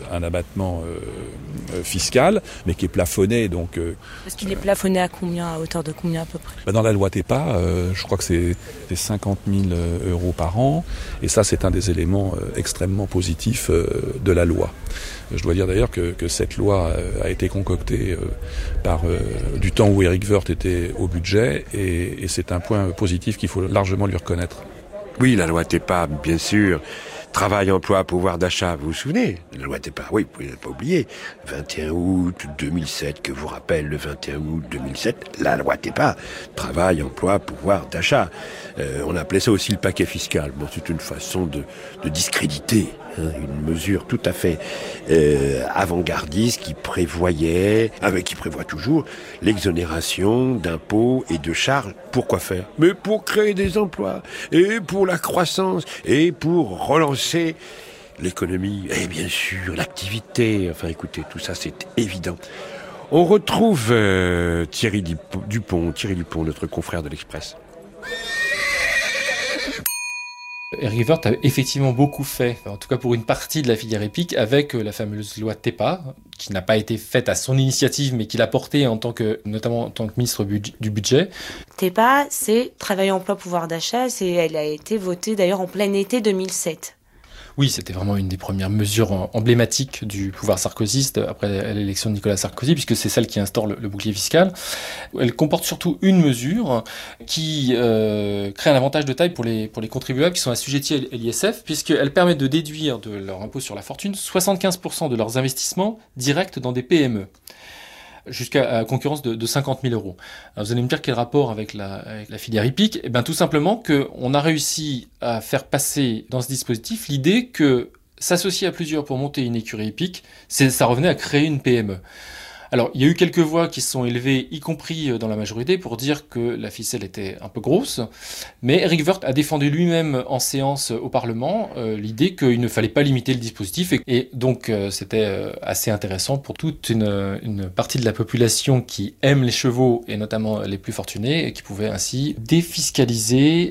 fiscal, mais qui est plafonné. Donc, parce qu'il est plafonné à combien, à hauteur de combien à peu près ? Dans la loi TEPA, je crois que c'est 50 000 euros par an, et ça c'est un des éléments extrêmement positifs de la loi. Je dois dire d'ailleurs que cette loi a été concoctée par du temps où Eric Woerth était au budget, et c'est un point positif qu'il faut largement lui reconnaître. Oui, la loi TEPA, bien sûr. Travail, emploi, pouvoir d'achat, vous vous souvenez ? La loi TEPA, oui, vous pouvez pas oublier. 21 août 2007, que vous rappelle le 21 août 2007, la loi TEPA. Travail, emploi, pouvoir d'achat. On appelait ça aussi le paquet fiscal. Bon, c'est une façon de discréditer, une mesure tout à fait avant-gardiste qui prévoyait, qui prévoit toujours, l'exonération d'impôts et de charges. Pour quoi faire ? Mais pour créer des emplois, et pour la croissance, et pour relancer l'économie, et bien sûr l'activité. Enfin écoutez, tout ça c'est évident. On retrouve Thierry Dupont, notre confrère de l'Express. Eric Woerth a effectivement beaucoup fait, en tout cas pour une partie de la filière épique, avec la fameuse loi TEPA, qui n'a pas été faite à son initiative, mais qu'il a portée notamment en tant que ministre du budget. TEPA, c'est Travail, emploi, pouvoir d'achat. Elle a été votée d'ailleurs en plein été 2007. Oui, c'était vraiment une des premières mesures emblématiques du pouvoir sarkozyste après l'élection de Nicolas Sarkozy, puisque c'est celle qui instaure le bouclier fiscal. Elle comporte surtout une mesure qui crée un avantage de taille pour les contribuables qui sont assujettis à l'ISF, puisqu'elle permet de déduire de leur impôt sur la fortune 75% de leurs investissements directs dans des PME. Jusqu'à concurrence de 50 000 euros. Alors vous allez me dire quel rapport avec la filière hippique ? Eh bien tout simplement qu'on a réussi à faire passer dans ce dispositif l'idée que s'associer à plusieurs pour monter une écurie hippique, ça revenait à créer une PME. Alors, il y a eu quelques voix qui se sont élevées, y compris dans la majorité, pour dire que la ficelle était un peu grosse. Mais Eric Woerth a défendu lui-même en séance au Parlement l'idée qu'il ne fallait pas limiter le dispositif. Et donc, c'était assez intéressant pour toute une partie de la population qui aime les chevaux, et notamment les plus fortunés, et qui pouvait ainsi défiscaliser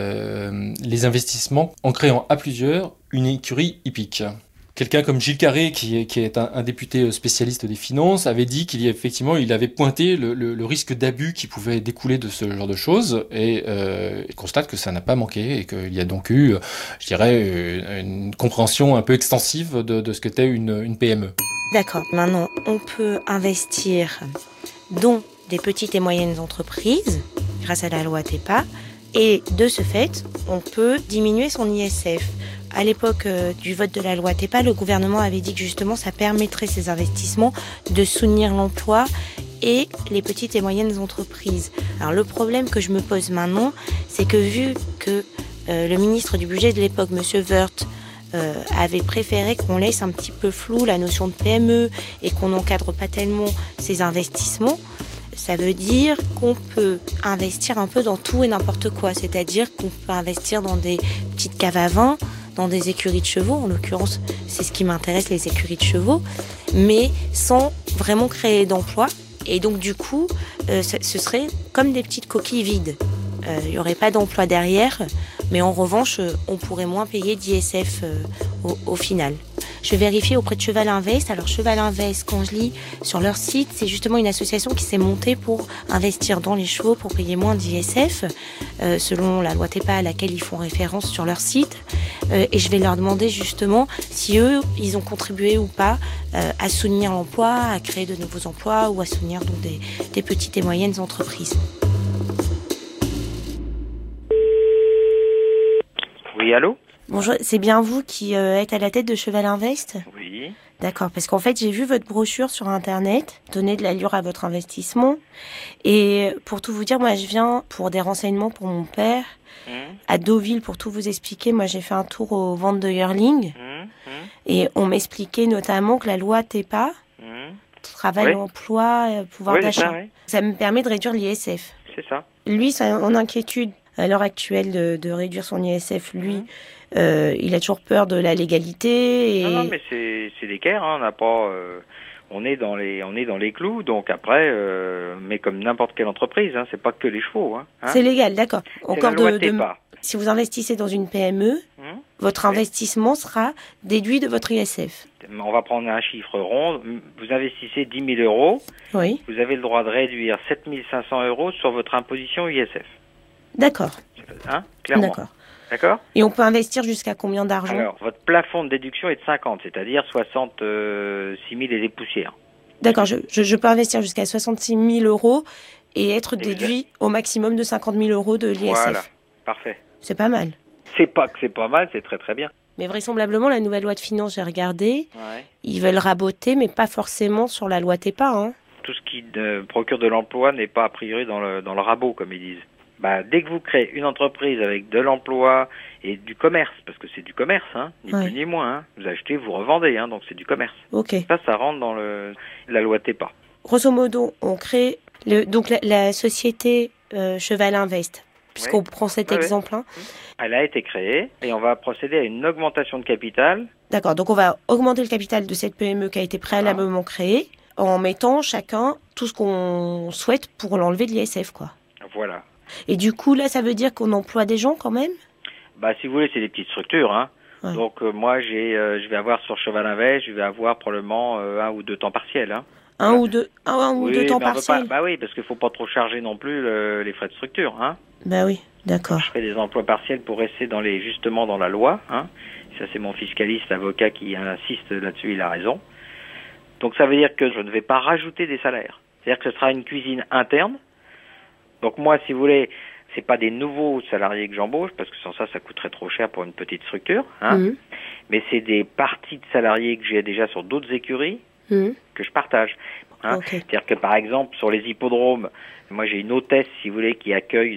les investissements en créant à plusieurs une écurie hippique. Quelqu'un comme Gilles Carré, qui est un député spécialiste des finances, avait dit qu'il avait pointé le risque d'abus qui pouvait découler de ce genre de choses, et il constate que ça n'a pas manqué, et qu'il y a donc eu, je dirais, une compréhension un peu extensive de ce qu'était une PME. D'accord, maintenant on peut investir dans des petites et moyennes entreprises, grâce à la loi TEPA, et de ce fait, on peut diminuer son ISF. À l'époque du vote de la loi TEPA, le gouvernement avait dit que justement ça permettrait ces investissements de soutenir l'emploi et les petites et moyennes entreprises. Alors le problème que je me pose maintenant, c'est que vu que le ministre du budget de l'époque, M. Woerth, avait préféré qu'on laisse un petit peu flou la notion de PME et qu'on n'encadre pas tellement ces investissements, ça veut dire qu'on peut investir un peu dans tout et n'importe quoi. C'est-à-dire qu'on peut investir dans des petites caves à vin, dans des écuries de chevaux, en l'occurrence, c'est ce qui m'intéresse, les écuries de chevaux, mais sans vraiment créer d'emploi. Et donc, du coup, ce serait comme des petites coquilles vides. Il n'y aurait pas d'emploi derrière, mais en revanche, on pourrait moins payer d'ISF au final. Je vérifie auprès de Cheval Invest. Alors Cheval Invest, quand je lis sur leur site, c'est justement une association qui s'est montée pour investir dans les chevaux pour payer moins d'ISF, selon la loi TEPA à laquelle ils font référence sur leur site. Et je vais leur demander justement si eux, ils ont contribué ou pas à soutenir l'emploi, à créer de nouveaux emplois ou à soutenir donc des petites et moyennes entreprises. Oui, allô ? Bonjour, c'est bien vous qui êtes à la tête de Cheval Invest ? Oui. D'accord, parce qu'en fait, j'ai vu votre brochure sur Internet, donner de l'allure à votre investissement. Et pour tout vous dire, moi, je viens pour des renseignements pour mon père, à Deauville, pour tout vous expliquer. Moi, j'ai fait un tour aux ventes de yearling. Et on m'expliquait notamment que la loi TEPA, travail, emploi, pouvoir d'achat, ça me permet de réduire l'ISF. C'est ça. Lui, son inquiétude à l'heure actuelle de réduire son ISF, lui, il a toujours peur de la légalité. Et... Non, mais c'est d'équerre, hein, on n'a pas, on est dans les clous, donc après, mais comme n'importe quelle entreprise, hein, c'est pas que les chevaux, hein. C'est légal, d'accord. Encore la loi TEPA. Si vous investissez dans une PME, votre investissement sera déduit de votre ISF. On va prendre un chiffre rond. Vous investissez 10 000 euros. Oui. Vous avez le droit de réduire 7 500 euros sur votre imposition ISF. D'accord. Hein, clairement. D'accord. D'accord. Et on peut investir jusqu'à combien d'argent ? Alors, votre plafond de déduction est de 50, c'est-à-dire 66 000 et des poussières. D'accord, je peux investir jusqu'à 66 000 euros et être déduit au maximum de 50 000 euros de l'ISF. Voilà, parfait. C'est pas mal. C'est pas que c'est pas mal, c'est très très bien. Mais vraisemblablement, la nouvelle loi de finances, j'ai regardé, ils veulent raboter, mais pas forcément sur la loi TEPA. Hein. Tout ce qui procure de l'emploi n'est pas a priori dans le rabot, comme ils disent. Bah, dès que vous créez une entreprise avec de l'emploi et du commerce, parce que c'est du commerce, hein, ni plus ni moins, hein, vous achetez, vous revendez, hein, donc c'est du commerce. Ok. Ça rentre dans la loi TEPA. Grosso modo, on crée donc la société Cheval Invest, puisqu'on prend cet exemple. Hein. Elle a été créée et on va procéder à une augmentation de capital. D'accord, donc on va augmenter le capital de cette PME qui a été préalablement créée en mettant chacun tout ce qu'on souhaite pour l'enlever de l'ISF, quoi. Voilà. Et du coup, là, ça veut dire qu'on emploie des gens quand même ? Bah, si vous voulez, c'est des petites structures, hein. Ouais. Donc, moi, je vais avoir sur Cheval Invest, je vais avoir probablement 1 ou 2 temps partiels, hein. Un ou deux temps partiels. Bah oui, parce qu'il faut pas trop charger non plus les frais de structure, hein. Bah oui. D'accord. Je ferai des emplois partiels pour rester justement dans la loi. Hein. Ça, c'est mon fiscaliste, avocat qui insiste là-dessus, il a raison. Donc ça veut dire que je ne vais pas rajouter des salaires. C'est-à-dire que ce sera une cuisine interne. Donc moi, si vous voulez, c'est pas des nouveaux salariés que j'embauche, parce que sans ça coûterait trop cher pour une petite structure. Hein. Mais c'est des parties de salariés que j'ai déjà sur d'autres écuries que je partage. Hein. Okay. C'est-à-dire que par exemple, sur les hippodromes, moi j'ai une hôtesse, si vous voulez, qui accueille,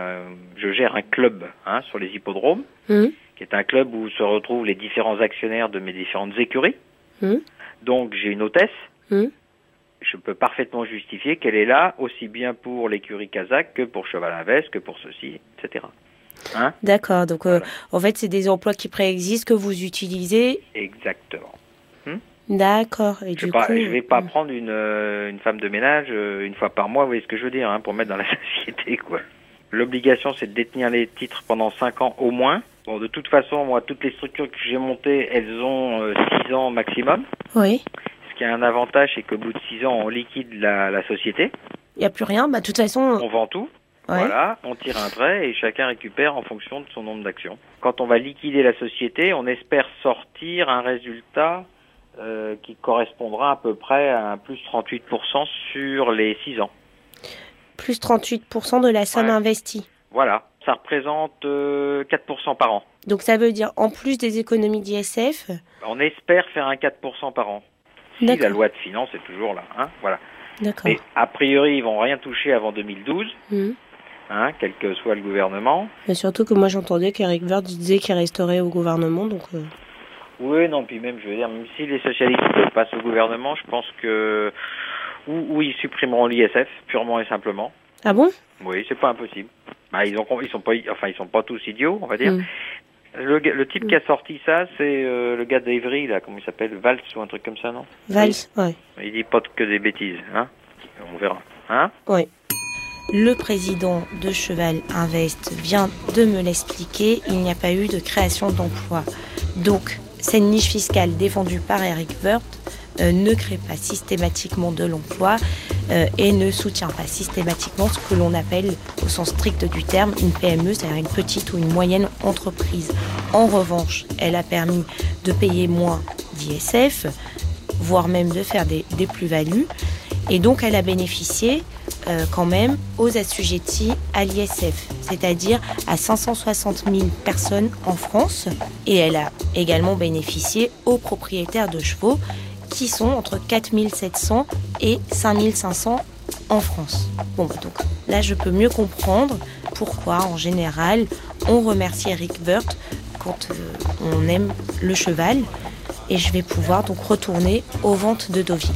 je gère un club sur les hippodromes, qui est un club où se retrouvent les différents actionnaires de mes différentes écuries. Donc j'ai une hôtesse. Je peux parfaitement justifier qu'elle est là aussi bien pour l'écurie kazakh que pour Cheval Invest, que pour ceci, etc. Hein? D'accord, donc voilà. En fait c'est des emplois qui préexistent que vous utilisez. Exactement. D'accord. Et je vais pas prendre une femme de ménage une fois par mois, vous voyez ce que je veux dire, pour mettre dans la société, quoi. L'obligation, c'est de détenir les titres pendant 5 ans au moins. Bon, de toute façon, moi, toutes les structures que j'ai montées, elles ont 6 ans maximum. Oui. Ce qui a un avantage, c'est qu'au bout de 6 ans, on liquide la société. Il n'y a plus rien, de toute façon... On vend tout. Ouais. Voilà, on tire un trait et chacun récupère en fonction de son nombre d'actions. Quand on va liquider la société, on espère sortir un résultat qui correspondra à peu près à un plus 38% sur les 6 ans. Plus 38% de la somme investie. Voilà, ça représente 4% par an. Donc ça veut dire, en plus des économies d'ISF... On espère faire un 4% par an. Si la loi de finances est toujours là, voilà. D'accord. Mais a priori, ils vont rien toucher avant 2012, quel que soit le gouvernement. Mais surtout que moi j'entendais qu'Éric Woerth disait qu'il resterait au gouvernement, donc... Oui, non, puis même, je veux dire, même si les socialistes passent au gouvernement, je pense que... Ou ils supprimeront l'ISF, purement et simplement. Ah bon? Oui, c'est pas impossible. Ils sont pas tous idiots, on va dire. Le type qui a sorti ça, c'est le gars d'Evry, là, comment il s'appelle, Valls ou un truc comme ça, non? Valls, ouais. Il dit pas que des bêtises, on verra, Oui. Le président de Cheval Invest vient de me l'expliquer, il n'y a pas eu de création d'emplois. Donc, cette niche fiscale défendue par Éric Woerth ne crée pas systématiquement de l'emploi et ne soutient pas systématiquement ce que l'on appelle, au sens strict du terme, une PME, c'est-à-dire une petite ou une moyenne entreprise. En revanche, elle a permis de payer moins d'ISF, voire même de faire des plus-values, et donc elle a bénéficié quand même aux assujettis à l'ISF, c'est-à-dire à 560 000 personnes en France, et elle a également bénéficié aux propriétaires de chevaux, qui sont entre 4 700 et 5 500 en France. Bon, donc là, je peux mieux comprendre pourquoi, en général, on remercie Éric Woerth quand on aime le cheval. Et je vais pouvoir donc retourner aux ventes de Deauville.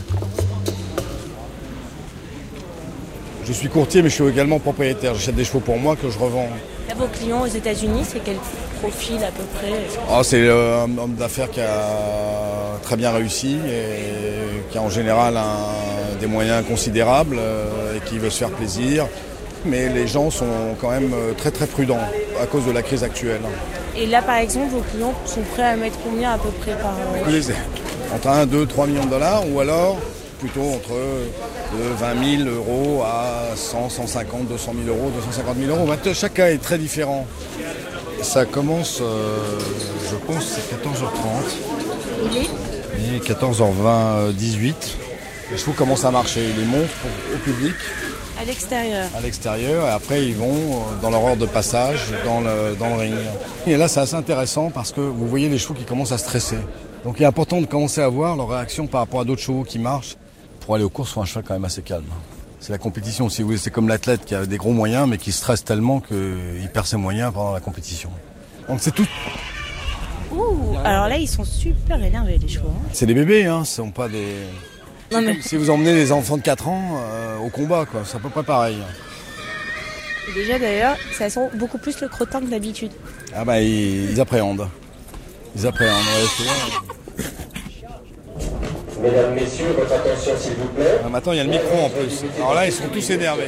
Je suis courtier, mais je suis également propriétaire. J'achète des chevaux pour moi que je revends. Là, vos clients aux États-Unis, c'est quel profil à peu près? C'est un homme d'affaires qui a très bien réussi et qui a en général des moyens considérables et qui veut se faire plaisir. Mais les gens sont quand même très très prudents à cause de la crise actuelle. Et là, par exemple, vos clients sont prêts à mettre combien à peu près par an? Entre 1, 2, 3 millions de dollars ou alors plutôt entre 20 000 euros à 100, 150, 200 000 euros, 250 000 euros. Chaque cas est très différent. Ça commence, je pense, c'est 14h30. Il est 14h20, 18. Les chevaux commencent à marcher. Ils les montrent au public. À l'extérieur. À l'extérieur, et après ils vont dans leur ordre de passage dans le ring. Et là c'est assez intéressant parce que vous voyez les chevaux qui commencent à stresser. Donc il est important de commencer à voir leur réaction par rapport à d'autres chevaux qui marchent. Pour aller aux courses, il faut un cheval quand même assez calme. C'est la compétition, si vous voulez, c'est comme l'athlète qui a des gros moyens mais qui stresse tellement qu'il perd ses moyens pendant la compétition. Donc c'est tout. Ouh, alors là ils sont super énervés les chevaux. C'est des bébés, ce sont pas des... Non, mais... Si vous emmenez les enfants de 4 ans au combat, quoi, c'est à peu près pareil. Déjà d'ailleurs, ça sent beaucoup plus le crottin que d'habitude. Ah bah ils appréhendent. Ils appréhendent, ouais, Mesdames, messieurs, votre attention s'il vous plaît. Maintenant il y a le micro en plus. Alors là ils sont tous énervés.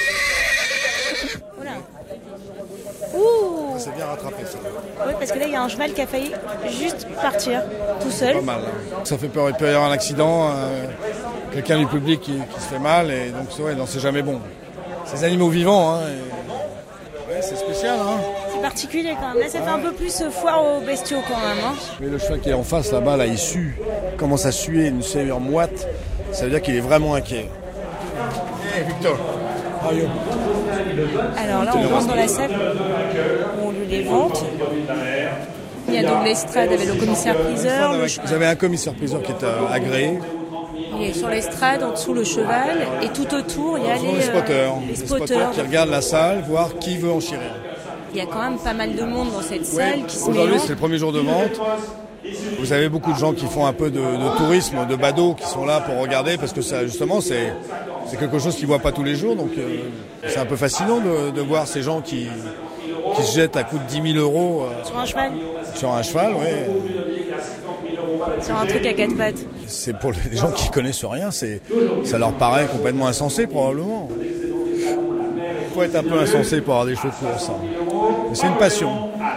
Ouh. C'est bien rattrapé ça. Oui, parce que là il y a un cheval qui a failli juste partir tout seul. Pas mal. Ça fait peur, il peut y avoir un accident, quelqu'un du public qui se fait mal et donc ouais, non, c'est jamais bon. C'est des animaux vivants. Ouais, c'est spécial, hein. C'est particulier quand même. Là, ça fait un peu plus foire aux bestiaux quand même. Hein. Mais le cheval qui est en face là-bas, là, il sue. Il commence à suer, une sueur moite. Ça veut dire qu'il est vraiment inquiet. Hey, Victor. Alors là, on rentre dans la salle où on lui les vente. Il y a donc l'estrade avec le commissaire-priseur. Vous avez un commissaire-priseur qui est agréé. Il est sur l'estrade, en dessous le cheval, et tout autour, il y a les spotters. Les spotters qui regardent la salle, voir qui veut enchérir. Il y a quand même pas mal de monde dans cette salle qui se mélange. Aujourd'hui, c'est le premier jour de vente. Vous avez beaucoup de gens qui font un peu de tourisme, de badauds, qui sont là pour regarder, parce que ça, justement, c'est quelque chose qu'ils ne voient pas tous les jours. Donc, c'est un peu fascinant de voir ces gens qui se jettent à coups de 10 000 euros. Sur un cheval. Sur un cheval, oui. Sur un truc à 4 pattes. C'est pour les gens qui connaissent rien, ça leur paraît complètement insensé probablement. Il faut être un peu insensé pour avoir des chevaux de course. Mais c'est une passion.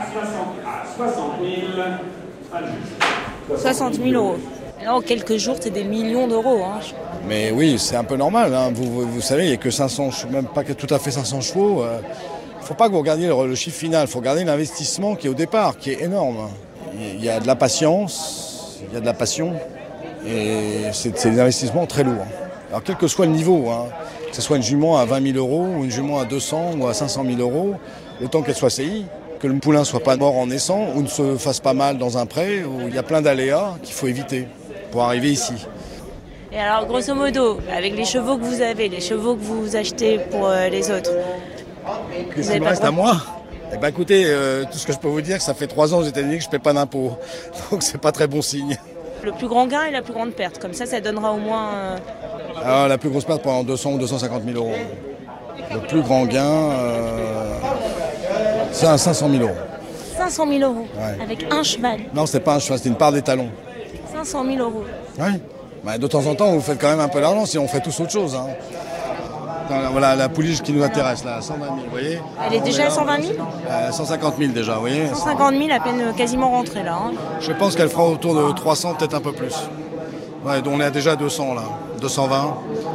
60 000 euros. Là, en quelques jours, c'est des millions d'euros. Hein. Mais oui, c'est un peu normal. Hein. Vous savez, il n'y a que 500, même pas tout à fait 500 chevaux. Il ne faut pas que vous regardiez le chiffre final. Il faut regarder l'investissement qui est au départ, qui est énorme. Il y a de la patience, il y a de la passion. Et c'est des investissements très lourds. Alors quel que soit le niveau, hein, que ce soit une jument à 20 000 euros, ou une jument à 200 ou à 500 000 euros, le temps qu'elle soit CI, que le poulain ne soit pas mort en naissant, ou ne se fasse pas mal dans un pré, où il y a plein d'aléas qu'il faut éviter pour arriver ici. Et alors grosso modo, avec les chevaux que vous avez, les chevaux que vous achetez pour les autres, qu'est-ce qu'il me reste à moi ? Eh ben écoutez, tout ce que je peux vous dire, ça fait 3 ans aux États-Unis que je ne paie pas d'impôts. Donc c'est pas très bon signe. Le plus grand gain et la plus grande perte. Comme ça donnera au moins... Alors, la plus grosse perte pendant 200 ou 250 000 euros. Le plus grand gain, c'est à 500 000 euros. 500 000 euros Ouais. Avec un cheval. Non, c'était pas un cheval, c'était une part des talons. 500 000 euros. Oui. Bah, de temps en temps, vous faites quand même un peu d'argent, sinon on fait tous autre chose. Hein. Voilà la pouliche qui nous intéresse, là, 120 000, vous voyez. Elle est déjà à 120 000 150 000 déjà, vous voyez. 150 000 à peine quasiment rentrée là. Hein. Je pense qu'elle fera autour de 300, peut-être un peu plus. Ouais, donc on est à déjà 200 là, 220.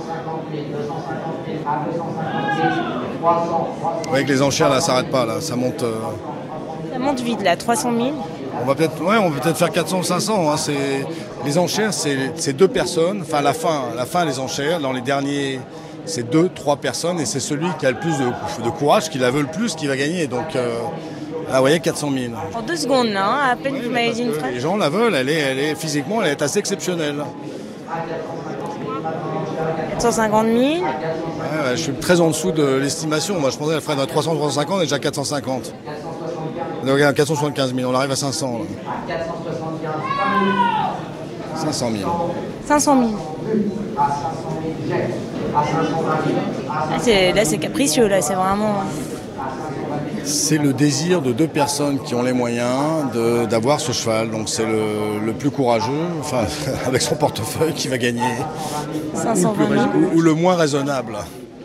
Vous voyez que les enchères là, ça s'arrête pas, là, ça monte. Ça monte vite là, 300 000. On va peut-être faire 400 ou 500. Hein. Les enchères, c'est 2 personnes. Enfin, la fin, les enchères, dans les derniers, c'est 2-3 personnes. Et c'est celui qui a le plus de courage, qui la veut le plus, qui va gagner. Donc, vous voyez, 400 000. En 2 secondes, là, hein, à peine vous m'avez dit une phrase. Les gens la veulent, physiquement, elle est assez exceptionnelle. 450 000. Ouais, je suis très en dessous de l'estimation. Moi, je pensais qu'elle ferait dans 300, 350, et déjà 450. Donc, 475 000, on arrive à 500. Là. 500 000. 500 000. Là, c'est capricieux, là, c'est vraiment... C'est le désir de 2 personnes qui ont les moyens d'avoir ce cheval. Donc c'est le plus courageux, enfin, avec son portefeuille, qui va gagner. 520 000. Ou le moins raisonnable.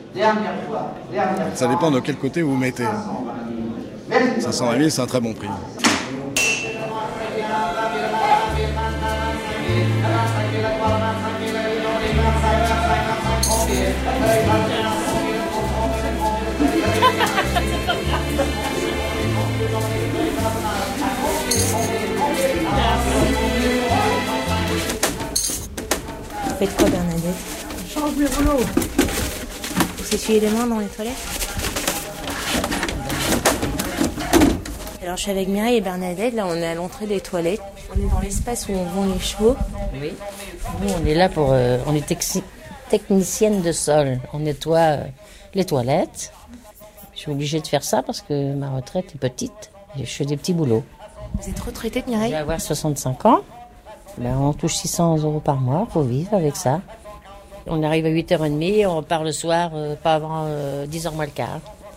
Ça dépend de quel côté vous mettez. 520 000, c'est un très bon prix. Vous faites quoi, Bernadette? Change mes rouleaux. Vous s'essuyez les mains dans les toilettes? Alors je suis avec Mireille et Bernadette, là on est à l'entrée des toilettes. On est dans l'espace où on vend les chevaux. Oui. Nous on est là pour... on est technicienne de sol. On nettoie les toilettes. Je suis obligée de faire ça parce que ma retraite est petite. Et je fais des petits boulots. Vous êtes retraitée, Mireille? Je vais avoir 65 ans. Ben, on touche 600 € par mois pour vivre avec ça. On arrive à 8h30 et on repart le soir, pas avant 10h moins le quart.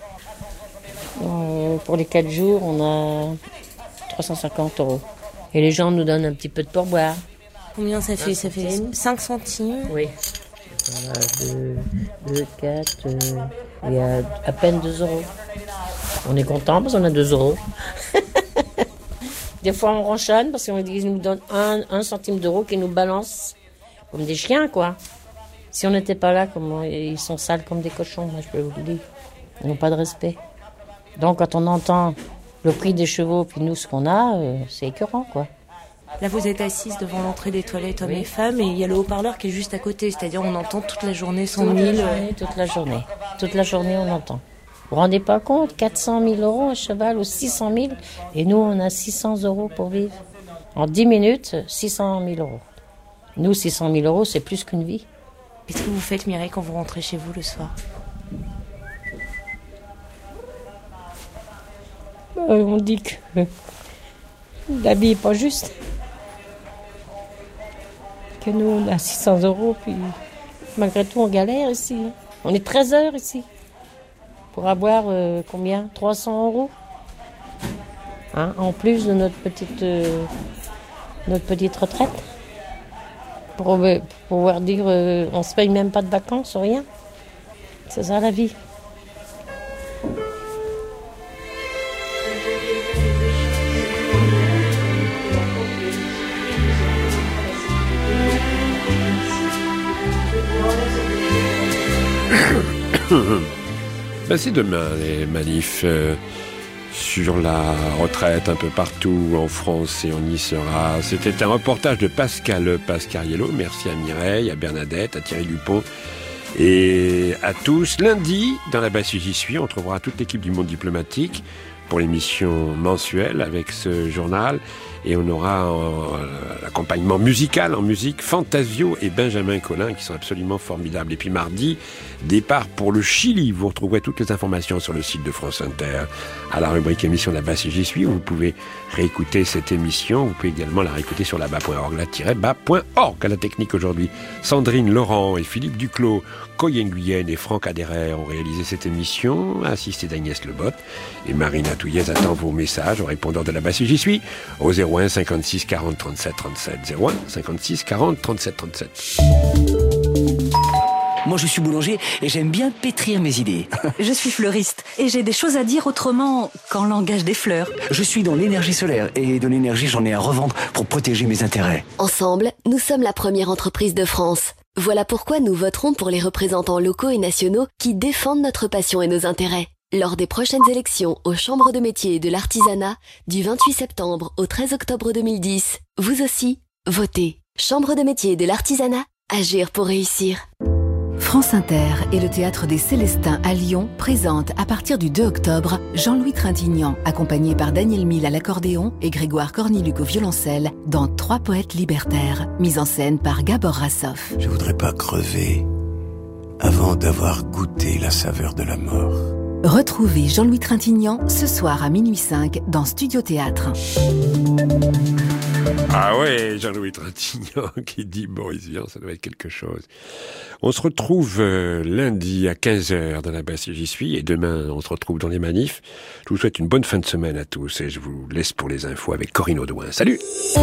Pour les 4 jours, on a 350 €. Et les gens nous donnent un petit peu de pourboire. Combien ça fait? Ça fait 5 centimes? Oui. Voilà, 2, 4, il y a à peine 2 €. On est content parce qu'on a 2 €. Des fois, on ronchonne parce qu'ils nous donnent 1 centime d'euro qui nous balance comme des chiens, quoi. Si on n'était pas là, ils sont sales comme des cochons, moi, je peux vous le dire. Ils n'ont pas de respect. Donc quand on entend le prix des chevaux, puis nous ce qu'on a, c'est écœurant, quoi. Là, vous êtes assise devant l'entrée des toilettes hommes et femmes, et il y a le haut-parleur qui est juste à côté, c'est-à-dire on entend toute la journée 100 000. Toute la journée on entend. Vous vous rendez pas compte, 400 000 euros un cheval ou 600 000, et nous on a 600 euros pour vivre. En 10 minutes, 600 000 euros. Nous, 600 000 euros, c'est plus qu'une vie. Qu'est-ce que vous faites, Mireille, quand vous rentrez chez vous le soir ? On dit que la vie n'est pas juste. Que nous, on a 600 euros, puis malgré tout, on galère ici. On est 13 heures ici. Pour avoir combien ? 300 euros, en plus de notre petite retraite. Pour pouvoir dire, on se paye même pas de vacances, rien. C'est ça la vie. Ben c'est demain les manifs sur la retraite un peu partout en France et on y sera. C'était un reportage de Pascal Pascariello. Merci à Mireille, à Bernadette, à Thierry Dupont et à tous. Lundi, dans la Basse J'y suis, on trouvera toute l'équipe du Monde diplomatique pour l'émission mensuelle avec ce journal. Et on aura l'accompagnement musical en musique, Fantasio et Benjamin Collin qui sont absolument formidables. Et puis mardi, départ pour le Chili. Vous retrouverez toutes les informations sur le site de France Inter à la rubrique émission La Basse J'y suis. Vous pouvez réécouter cette émission. Vous pouvez également la réécouter sur laba.org, la-ba.org. À la technique aujourd'hui, Sandrine Laurent et Philippe Duclos, Coyen Guyenne et Franck Adhérer ont réalisé cette émission, assisté d'Agnès Lebotte. Et Marina Touillez attend vos messages au répondeur de La Basse J'y suis au 01 56 40 37 37 01 56 40 37 37. Moi, je suis boulanger et j'aime bien pétrir mes idées. Je suis fleuriste et j'ai des choses à dire autrement qu'en langage des fleurs. Je suis dans l'énergie solaire et de l'énergie, j'en ai à revendre pour protéger mes intérêts. Ensemble, nous sommes la première entreprise de France. Voilà pourquoi nous voterons pour les représentants locaux et nationaux qui défendent notre passion et nos intérêts. Lors des prochaines élections aux chambres de métiers et de l'artisanat, du 28 septembre au 13 octobre 2010, vous aussi, votez. Chambre de métiers et de l'artisanat, agir pour réussir. France Inter et le Théâtre des Célestins à Lyon présentent à partir du 2 octobre Jean-Louis Trintignant, accompagné par Daniel Mille à l'accordéon et Grégoire Corniluc au violoncelle, dans 3 poètes libertaires, mise en scène par Gabor Rassoff. Je voudrais pas crever avant d'avoir goûté la saveur de la mort. Retrouvez Jean-Louis Trintignant ce soir à minuit 5 dans Studio Théâtre. Ah ouais, Jean-Louis Trintignant qui dit Boris Vian, ça doit être quelque chose. On se retrouve lundi à 15h dans la Basse J'y suis et demain on se retrouve dans les manifs. Je vous souhaite une bonne fin de semaine à tous et je vous laisse pour les infos avec Corinne Audouin. Salut!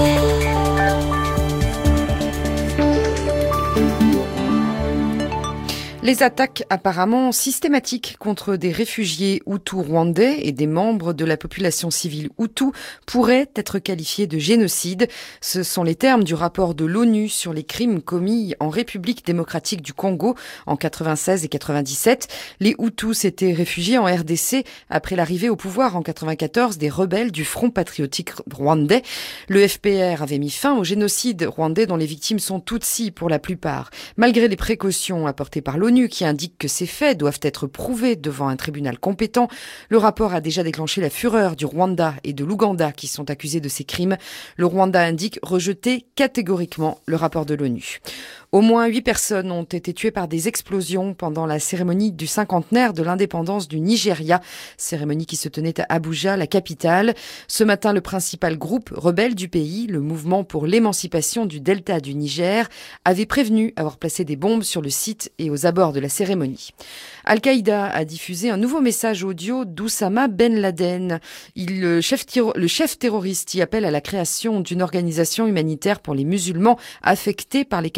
Les attaques apparemment systématiques contre des réfugiés hutus rwandais et des membres de la population civile hutu pourraient être qualifiées de génocide. Ce sont les termes du rapport de l'ONU sur les crimes commis en République démocratique du Congo en 96 et 97. Les Hutus s'étaient réfugiés en RDC après l'arrivée au pouvoir en 94 des rebelles du Front patriotique rwandais. Le FPR avait mis fin au génocide rwandais dont les victimes sont Tutsis pour la plupart. Malgré les précautions apportées par l'ONU qui indique que ces faits doivent être prouvés devant un tribunal compétent, le rapport a déjà déclenché la fureur du Rwanda et de l'Ouganda qui sont accusés de ces crimes. Le Rwanda indique rejeter catégoriquement le rapport de l'ONU. Au moins 8 personnes ont été tuées par des explosions pendant la cérémonie du cinquantenaire de l'indépendance du Nigeria, cérémonie qui se tenait à Abuja, la capitale. Ce matin, le principal groupe rebelle du pays, le Mouvement pour l'émancipation du delta du Niger, avait prévenu avoir placé des bombes sur le site et aux abords de la cérémonie. Al-Qaïda a diffusé un nouveau message audio d'Oussama Ben Laden. Le chef terroriste y appelle à la création d'une organisation humanitaire pour les musulmans affectés par les catastrophes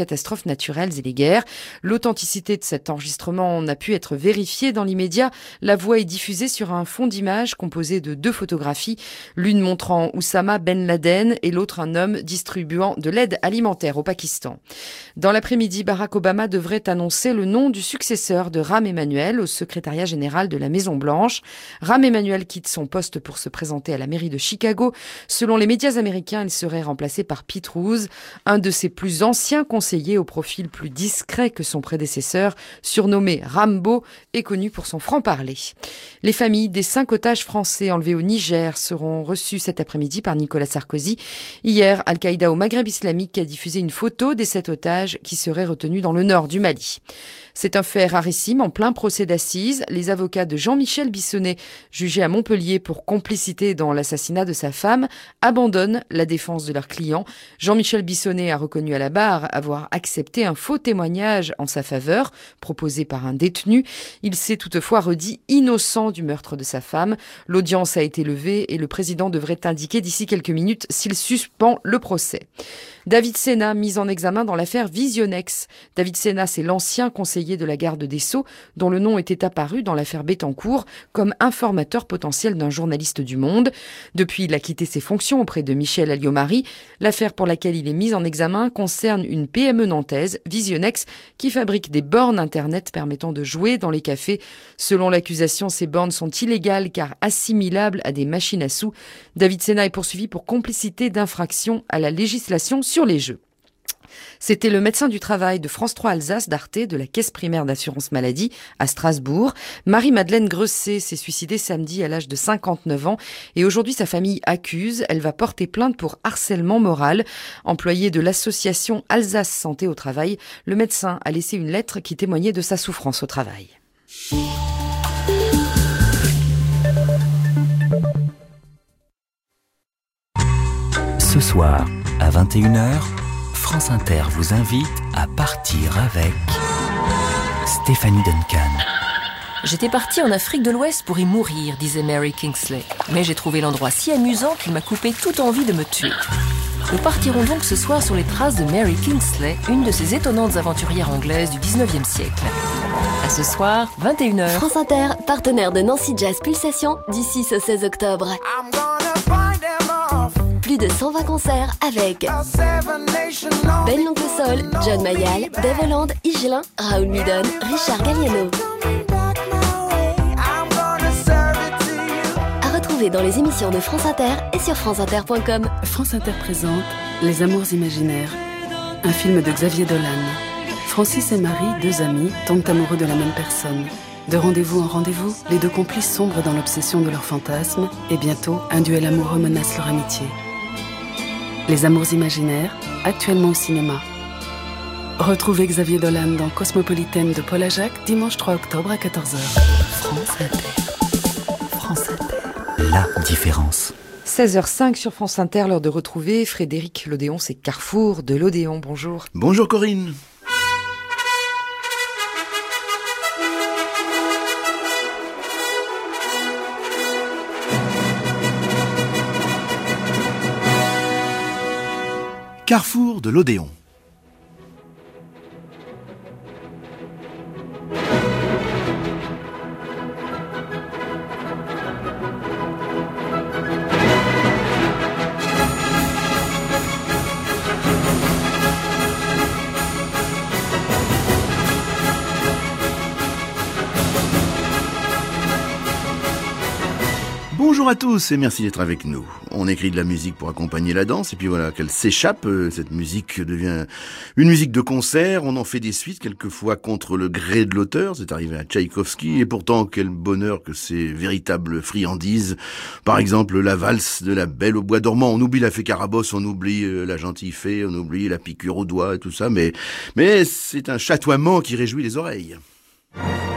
catastrophes naturelles et les guerres. L'authenticité de cet enregistrement n'a pu être vérifiée dans l'immédiat. La voix est diffusée sur un fond d'image composé de 2 photographies, l'une montrant Oussama Ben Laden et l'autre un homme distribuant de l'aide alimentaire au Pakistan. Dans l'après-midi, Barack Obama devrait annoncer le nom du successeur de Rahm Emanuel au secrétariat général de la Maison-Blanche. Rahm Emanuel quitte son poste pour se présenter à la mairie de Chicago. Selon les médias américains, il serait remplacé par Pete Roose, un de ses plus anciens conseillers au profil plus discret que son prédécesseur, surnommé Rambo et connu pour son franc-parler. Les familles des 5 otages français enlevés au Niger seront reçues cet après-midi par Nicolas Sarkozy. Hier, Al-Qaïda au Maghreb islamique a diffusé une photo des 7 otages qui seraient retenus dans le nord du Mali. C'est un fait rarissime en plein procès d'assises. Les avocats de Jean-Michel Bissonnet, jugé à Montpellier pour complicité dans l'assassinat de sa femme, abandonnent la défense de leur client. Jean-Michel Bissonnet a reconnu à la barre avoir accepté un faux témoignage en sa faveur, proposé par un détenu. Il s'est toutefois redit innocent du meurtre de sa femme. L'audience a été levée et le président devrait indiquer d'ici quelques minutes s'il suspend le procès. David Sena, mis en examen dans l'affaire Visionex. David Sena, c'est l'ancien conseiller de la garde des Sceaux, dont le nom était apparu dans l'affaire Bettencourt comme informateur potentiel d'un journaliste du Monde. Depuis, il a quitté ses fonctions auprès de Michel Alliot-Marie. L'affaire pour laquelle il est mis en examen concerne une PME nantaise, Visionex, qui fabrique des bornes Internet permettant de jouer dans les cafés. Selon l'accusation, ces bornes sont illégales car assimilables à des machines à sous. David Sena est poursuivi pour complicité d'infraction à la législation sur les jeux. C'était le médecin du travail de France 3 Alsace d'Arte de la Caisse primaire d'assurance maladie à Strasbourg. Marie-Madeleine Gresset s'est suicidée samedi à l'âge de 59 ans et aujourd'hui sa famille accuse. Elle va porter plainte pour harcèlement moral. Employé de l'association Alsace Santé au Travail, le médecin a laissé une lettre qui témoignait de sa souffrance au travail. Ce soir, à 21h, France Inter vous invite à partir avec Stéphanie Duncan. J'étais partie en Afrique de l'Ouest pour y mourir, disait Mary Kingsley. Mais j'ai trouvé l'endroit si amusant qu'il m'a coupé toute envie de me tuer. Nous partirons donc ce soir sur les traces de Mary Kingsley, une de ces étonnantes aventurières anglaises du 19e siècle. À ce soir, 21h. France Inter, partenaire de Nancy Jazz Pulsation du 6 au 16 octobre. Plus de 120 concerts avec Ben l'Oncle Sol, John Mayall, Dave Holland, Igelin, Raoul Midon, Richard Galliano. À retrouver dans les émissions de France Inter et sur franceinter.com. France Inter présente Les Amours imaginaires, un film de Xavier Dolan. Francis et Marie, 2 amis, tombent amoureux de la même personne. De rendez-vous en rendez-vous, les 2 complices sombrent dans l'obsession de leur fantasme et bientôt, un duel amoureux menace leur amitié. Les Amours imaginaires, actuellement au cinéma. Retrouvez Xavier Dolan dans Cosmopolitaine de Paul Ajac, dimanche 3 octobre à 14h. France Inter. France Inter. La différence. 16h05 sur France Inter, l'heure de retrouver Frédéric Lodéon, c'est Carrefour de l'Odéon. Bonjour. Bonjour Corinne. Carrefour de l'Odéon. Bonjour à tous et merci d'être avec nous. On écrit de la musique pour accompagner la danse et puis voilà qu'elle s'échappe, cette musique devient une musique de concert, on en fait des suites quelquefois contre le gré de l'auteur, c'est arrivé à Tchaïkovski et pourtant quel bonheur que ces véritables friandises. Par exemple la valse de la Belle au bois dormant, on oublie la fée Carabosse, on oublie la gentille fée, on oublie la piqûre au doigt et tout ça, mais c'est un chatoiement qui réjouit les oreilles.